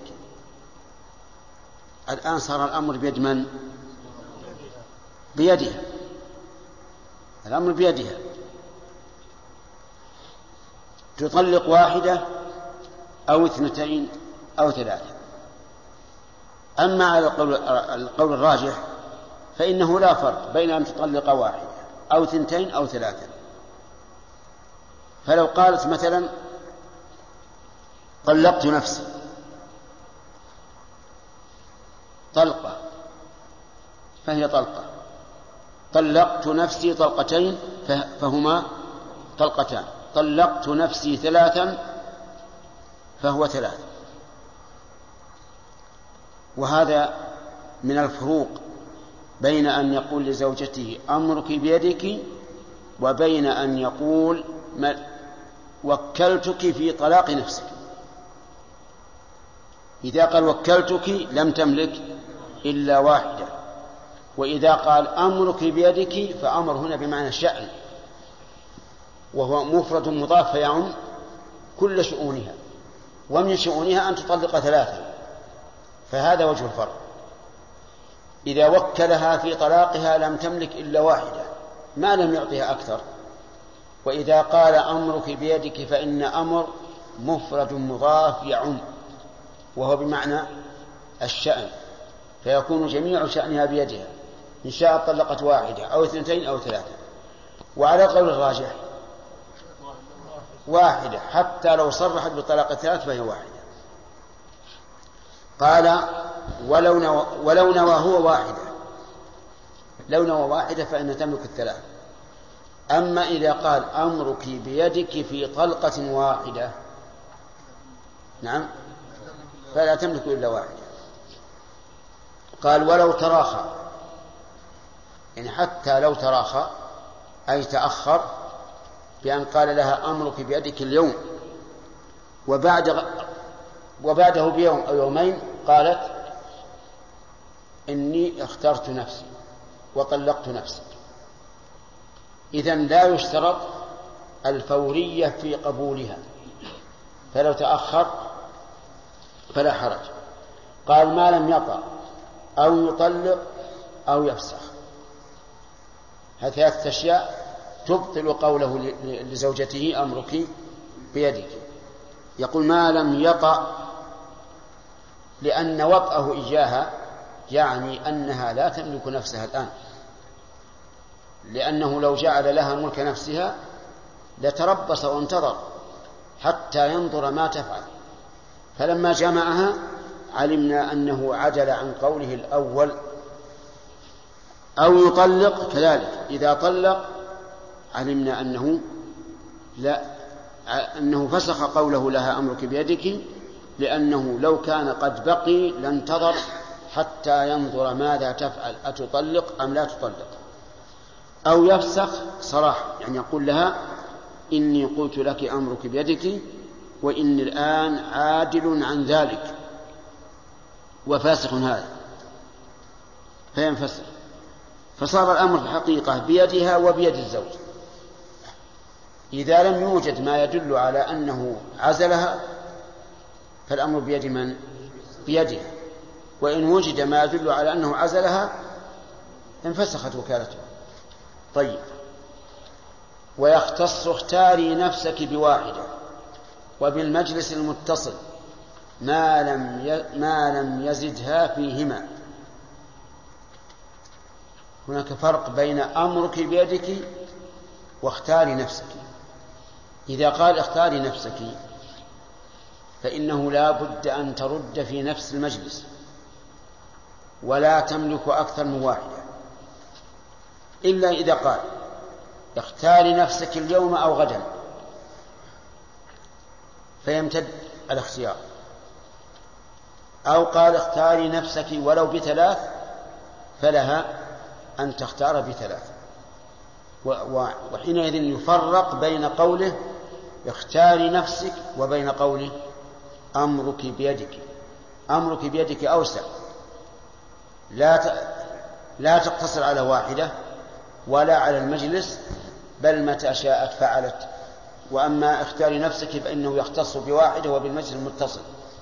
الآن صار الأمر بيد من؟ بيدها، الأمر بيدها، تطلق واحدة أو 2 أو 3. أما على القول الراجح فإنه لا فرق بين أن تطلق واحدة أو 2 أو 3. فلو قالت مثلا طلقت نفسي طلقة فهي طلقة، طلقت نفسي 2 طلقتين فهما طلقتان، طلقت نفسي 3 فهو 3. وهذا من الفروق بين أن يقول لزوجته أمرك بيدك وبين أن يقول وكلتك في طلاق نفسك. إذا قال وكلتك لم تملك إلا واحدة، وإذا قال أمرك بيدك فأمر هنا بمعنى الشأن، وهو مفرد مضاف فيعم كل شؤونها، ومن شؤونها أن تطلق 3، فهذا وجه الفرق. إذا وكلها في طلاقها لم تملك إلا واحدة ما لم يعطيها أكثر. وإذا قال أمرك بيدك فإن أمر مفرد مضاف يعم، وهو بمعنى الشأن، فيكون جميع شأنها بيدها، إن شاء طلقت واحدة أو 2 أو 3. وعلى قول الراجح واحدة، حتى لو صرحت بطلاق 3 فهي واحدة. قال ولو نوى هو واحدة، لو نوى واحدة فإن تملك 3. أما إذا قال أمرك بيدك في طلقة واحدة نعم فلا تملك إلا واحدة. قال ولو تراخى، يعني حتى لو تراخى أي تأخر، بأن قال لها أمرك بيدك اليوم وبعده بيوم أو يومين قالت إني اخترت نفسي وطلقت نفسي، إذن لا يشترط الفورية في قبولها، فلو تأخر فلا حرج. قال ما لم يطأ أو يطلق أو يفسخ، هذه 3 أشياء تبطل قوله لزوجته أمرك بيدك. يقول ما لم يطأ، لأن وطأه إياها يعني أنها لا تملك نفسها الآن، لأنه لو جعل لها ملك نفسها لتربص وانتظر حتى ينظر ما تفعل، فلما جمعها علمنا أنه عدل عن قوله الأول. أو يطلق كذلك، إذا طلق علمنا أنه فسخ قوله لها أمرك بيدك، لأنه لو كان قد بقي لانتظر حتى ينظر ماذا تفعل، أتطلق أم لا تطلق. أو يفسخ صراحة، يعني يقول لها إني قلت لك أمرك بيدك وإني الآن عادل عن ذلك وفاسق هذا، فينفسخ، فصار الأمر في الحقيقة بيدها وبيد الزوج. إذا لم يوجد ما يدل على أنه عزلها فالأمر بيد من؟ بيدها. وإن وجد ما يدل على أنه عزلها انفسخت وكالته. طيب، ويختص اختاري نفسك بواحدة وبالمجلس المتصل ما لم يزدها فيهما. هناك فرق بين أمرك بيدك واختاري نفسك. إذا قال اختاري نفسك فإنه لا بد أن ترد في نفس المجلس، ولا تملك أكثر من واحدة، إلا إذا قال اختاري نفسك اليوم أو غدا فيمتد الاختيار، أو قال اختاري نفسك ولو ب3 فلها أن تختار ب3. وحينئذ يفرق بين قوله اختاري نفسك وبين قوله أمرك بيدك. أمرك بيدك أوسع، لا تقتصر على واحدة ولا على المجلس، بل متى شاءت فعلت. وأما اختاري نفسك فإنه يختص بواحدة وبالمجلس المتصل.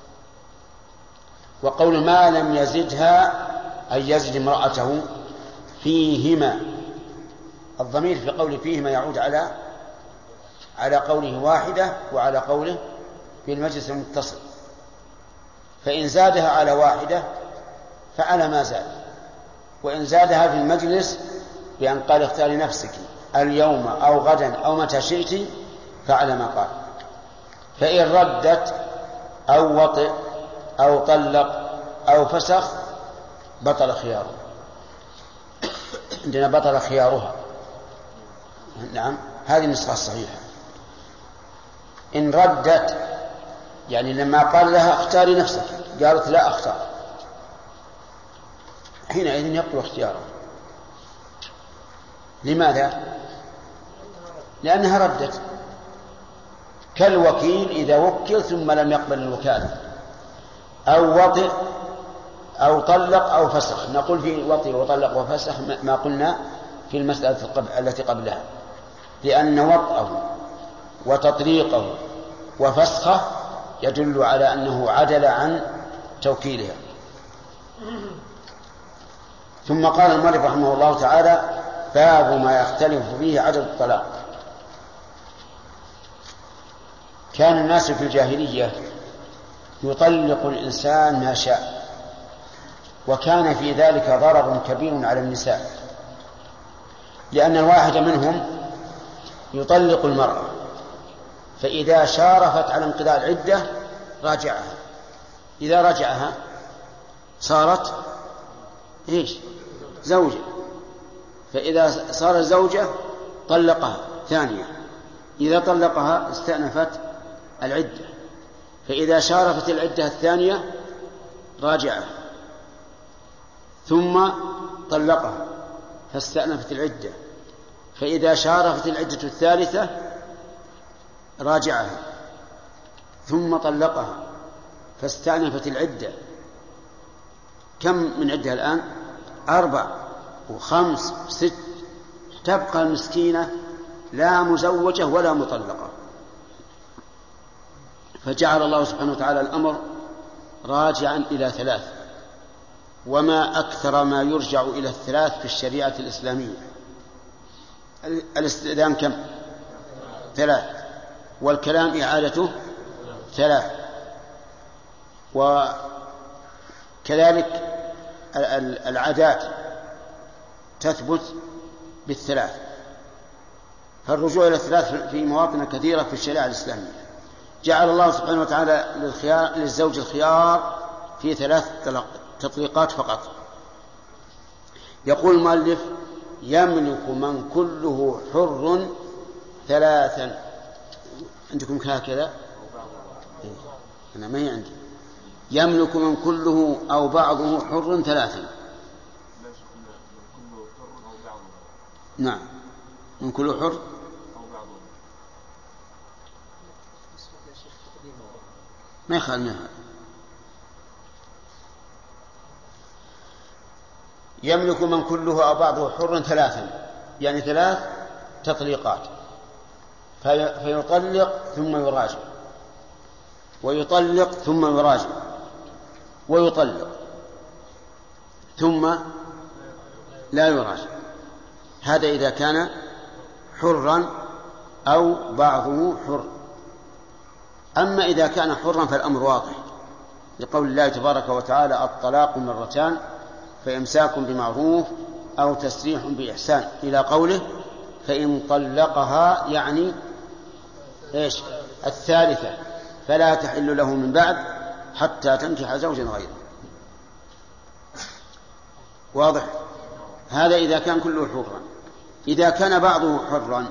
وقول ما لم يزدها أي يزد امرأته فيهما، الضمير في قول فيهما يعود على قوله واحدة وعلى قوله بالمجلس المتصل. فإن زادها على واحدة فعلى ما زاد، وإن زادها في المجلس بأن قال اختاري نفسك اليوم أو غدا أو متى شئت فعلى ما قال. فإن ردت أو وطئ أو طلق أو فسخ بطل خياره. عندنا بطل خيارها. نعم، هذه النسخة الصحيحة. إن ردت يعني لما قال لها اختاري نفسك قالت لا أختار، حينئذ يبطل اختياره. لماذا؟ لأنها ردت، كالوكيل إذا وكل ثم لم يقبل الوكالة، أو وطئ أو طلق أو فسخ. نقول في وطئ وطلق وفسخ ما قلنا في المسألة التي قبلها، لأن وطئه وتطليقه وفسخه يدل على أنه عدل عن توكيلها. ثم قال المؤلف رحمه الله تعالى: باب ما يختلف فيه عدد الطلاق. كان الناس في الجاهلية يطلق الإنسان ما شاء، وكان في ذلك ضرر كبير على النساء، لأن الواحد منهم يطلق المرأة، فإذا شارفت على انقضاء العدة راجعها، إذا رجعها صارت زوجة، فإذا صارت زوجة طلقها ثانية، إذا طلقها استأنفت العدة، فإذا شارفت العدة الثانية راجعها، ثم طلقها فاستأنفت العدة، فإذا شارفت العدة الثالثة راجعها، ثم طلقها فاستأنفت العدة. كم من عدة الآن؟ 4 و5 و6. تبقى المسكينة لا مزوجة ولا مطلقة. فجعل الله سبحانه وتعالى الأمر راجعا إلى 3، وما أكثر ما يرجع إلى 3 في الشريعة الإسلامية. الاستئذان كم؟ 3، والكلام إعادته 3، وكذلك العادات تثبت بال3. فالرجوع إلى 3 في مواطن كثيرة في الشريعة الإسلامية. جعل الله سبحانه وتعالى للزوج الخيار في 3 تطليقات فقط. يقول المؤلف: يملك من كله حر 3. عندكم هكذا؟ أنا ما هي عندي. يملك من كله أو بعضه حر 3. نعم، من كله حر ما يخال منها. يملك من كله أو بعضه حر 3، يعني 3 تطليقات، فيطلق ثم يراجع، ويطلق ثم يراجع، ويطلق ثم لا يراجع. هذا إذا كان حرا أو بعضه حر. أما إذا كان حرا فالأمر واضح، لقول الله تبارك وتعالى: الطلاق 2، فإمساك بمعروف أو تسريح بإحسان، إلى قوله: فإن طلقها، يعني الثالثة، فلا تحل له من بعد حتى تنكح زوجا غيره. واضح؟ هذا إذا كان كله حرا. إذا كان بعضه حرا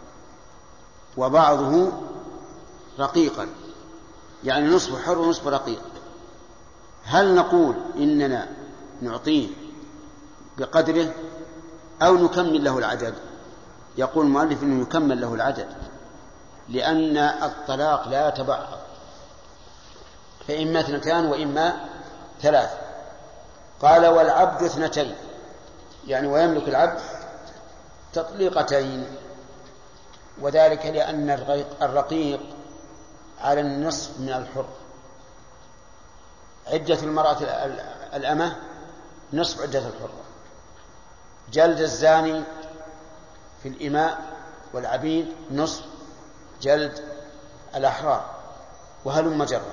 وبعضه رقيقا، يعني نصف حر ونصف رقيق، هل نقول إننا نعطيه بقدره أو نكمل له العدد؟ يقول المؤلف أنه يكمل له العدد، لأن الطلاق لا يتبعض، فإما 2 وإما 3. قال والعبد 2، يعني ويملك العبد تطليقتين، وذلك لأن الرقيق على النصف من الحر. عدة المرأة الأمة نصف عدة الحرة. جلد الزاني في الإماء والعبيد نصف جلد الأحرار، وهلم جرا.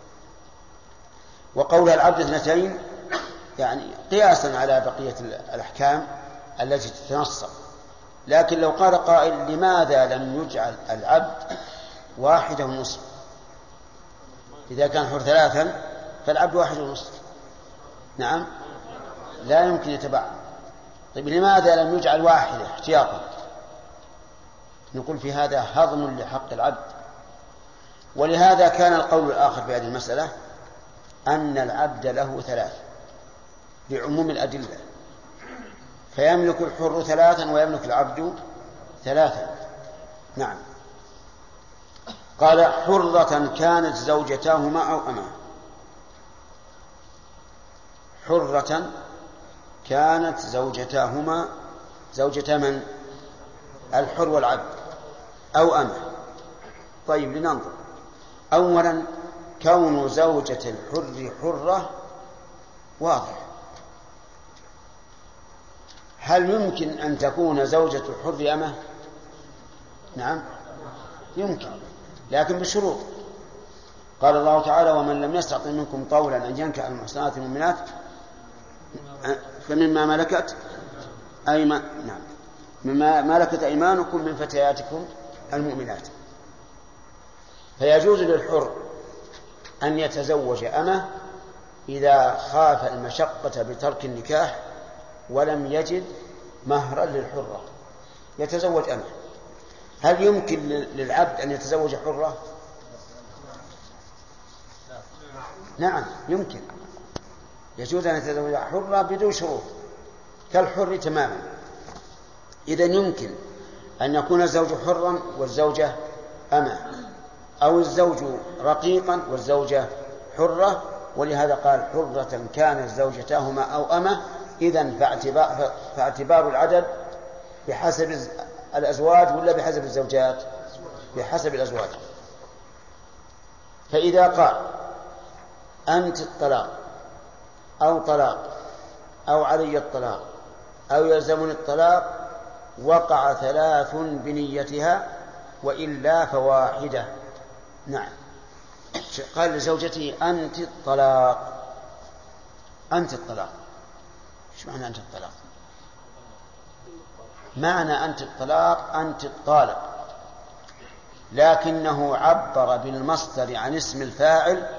وقول العبد 2 يعني قياسا على بقية الأحكام التي تتنصب. لكن لو قال قائل لماذا لم يجعل العبد 1.5؟ إذا كان حر 3 فالعبد 1.5. نعم، لا يمكن يتبع. طيب لماذا لم يجعل 1 احتياطا؟ نقول في هذا هضم لحق العبد. ولهذا كان القول الآخر في هذه المسألة أن العبد له 3 لعموم الأدلة، فيملك الحر 3 ويملك العبد 3. نعم. قال حرة كانت زوجتاهما أو أما. حرة كانت زوجتاهما، زوجتا من؟ الحر والعبد، أو أما. طيب لننظر. أولا كون زوجة الحر حرة واضح. هل يمكن أن تكون زوجة الحر أمه؟ نعم يمكن، لكن بشروط. قال الله تعالى ومن لم يستطع منكم طولا أن ينكح المحصنات المؤمنات فمما ملكت نعم مما ملكت أيمانكم من فتياتكم المؤمنات. فيجوز للحر أن يتزوج أمه إذا خاف المشقة بترك النكاح ولم يجد مهرا للحرة، يتزوج أمه. هل يمكن للعبد أن يتزوج حرة؟ نعم يمكن، يجوز أن يتزوج حرة بدون شروط كالحر تماما. إذن يمكن أن يكون الزوج حرا والزوجة أمة، أو الزوج رقيقا والزوجة حرة. ولهذا قال حرة كانت زوجتاهما أو أمة. إذن فاعتبار العدد بحسب الأزواج ولا بحسب الزوجات؟ بحسب الأزواج. فإذا قال أنت الطلاق أو طلاق أو علي الطلاق أو يلزمني الطلاق، وقع 3 بنيتها وإلا فواحدة. نعم. قال لزوجته أنت الطلاق. أنت الطلاق. شو معنى أنت الطلاق؟ معنى أنت الطلاق أنت الطالق، لكنه عبر بالمصدر عن اسم الفاعل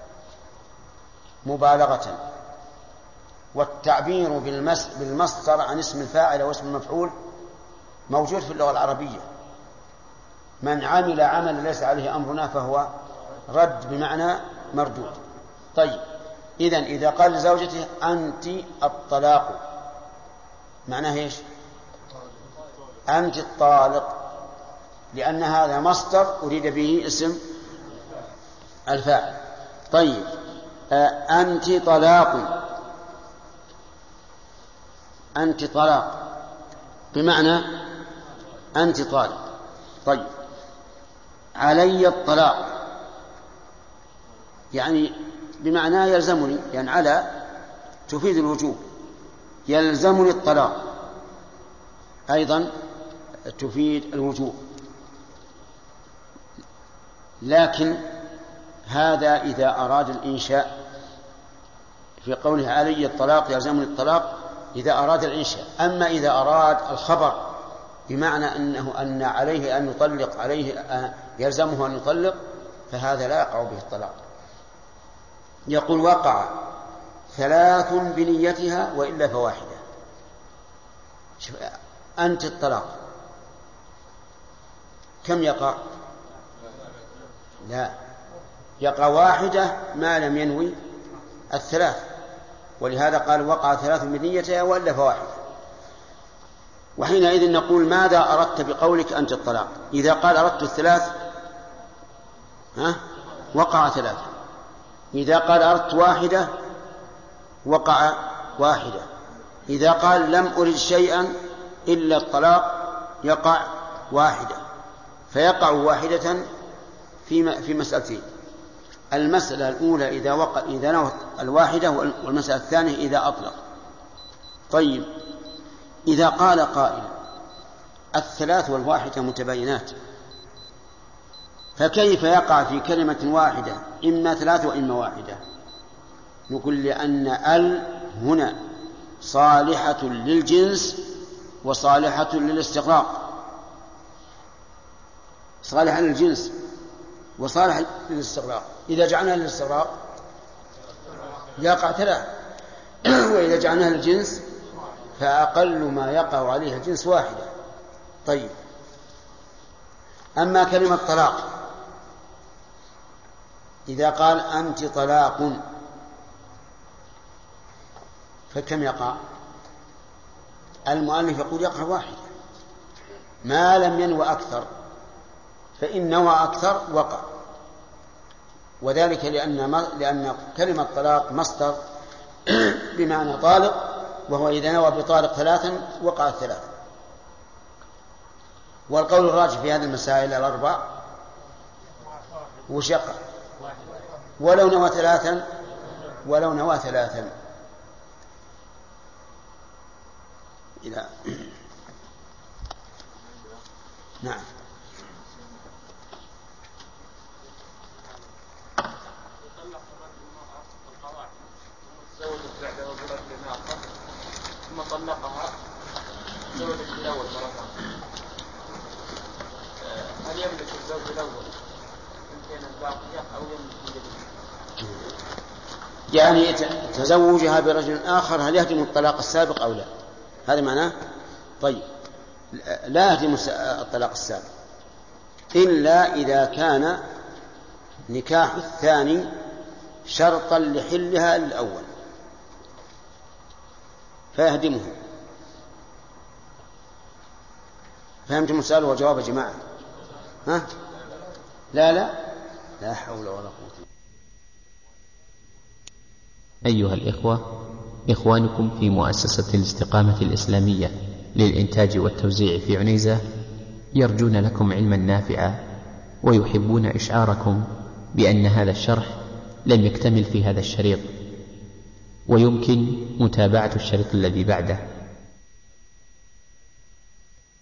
مبالغة، والتعبير بالمصدر عن اسم الفاعل واسم المفعول موجود في اللغة العربية. من عمل عملا ليس عليه أمرنا فهو رد بمعنى مردود. طيب إذن إذا قال لزوجته أنت الطلاق معناه إيش؟ أنت الطالق، لأن هذا مصدر أريد به اسم الفاعل. طيب أنت طلاق، أنت طلاق بمعنى أنت طالق. طيب علي الطلاق يعني بمعنى يلزمني، يعني على تفيد الوجوب، يلزمني الطلاق أيضا تفيد الوجوب. لكن هذا إذا أراد الإنشاء، في قوله علي الطلاق يلزمني الطلاق إذا أراد الإنشاء. أما إذا أراد الخبر بمعنى أن عليه أن يطلق، عليه يلزمه أن يطلق، فهذا لا يقع به الطلاق. يقول وقع 3 بنيتها وإلا فواحدة. أنت الطلاق كم يقع؟ لا، يقع 1 ما لم ينوي 3. ولهذا قال وقع 3 بنيتها وإلا فواحدة. وحينئذ نقول ماذا أردت بقولك أنت الطلاق؟ إذا قال أردت الثلاث وقع ثلاثة، إذا قال أردت واحدة وقع واحدة، إذا قال لم أرد شيئا إلا الطلاق يقع واحدة، فيقع واحدة في مسألتين: المسألة الأولى إذا نوى الواحدة، والمسألة الثانية إذا أطلق. طيب، إذا قال قائل الثلاث والواحدة متباينات، فكيف يقع في كلمة واحدة إما ثلاث وإما واحدة؟ نقول لأن هنا صالحة للجنس وصالحة للاستغراق، صالحة للجنس وصالحة للاستغراق. إذا جعلنا للاستغراق يقع ثلاث، وإذا جعلناها للجنس فأقل ما يقع عليها الجنس واحدة. طيب، أما كلمة طلاق إذا قال أنت طلاق فكم يقع؟ المؤلف يقول يقع واحدة ما لم ينوى أكثر، فإن نوى أكثر وقع، وذلك لأن كلمة طلاق مصدر بمعنى طالق، وهو إذا نوى بطالق ثلاثا وقع الثلاث. والقول الراجح في هذه المسائل الأربع وشقة ولو نوى ثلاثا إلى نعم. ثم طلقها زوجة الأول مرة، هل يملك الزوج الأول يمكن الباقية أو يملك الجديد؟ يعني تزوجها برجل آخر هل يهدم الطلاق السابق أو لا؟ هذا معناه. طيب، لا يهدم الطلاق السابق إلا إذا كان نكاح الثاني شرطا لحلها الأول فيهدمه. فهمتم السؤال والجواب يا جماعة؟ لا حول ولا قوة. أيها الإخوة، إخوانكم في مؤسسة الاستقامة الإسلامية للإنتاج والتوزيع في عنيزة يرجون لكم علما نافعا، ويحبون إشعاركم بأن هذا الشرح لم يكتمل في هذا الشريط، ويمكن متابعة الشريط الذي بعده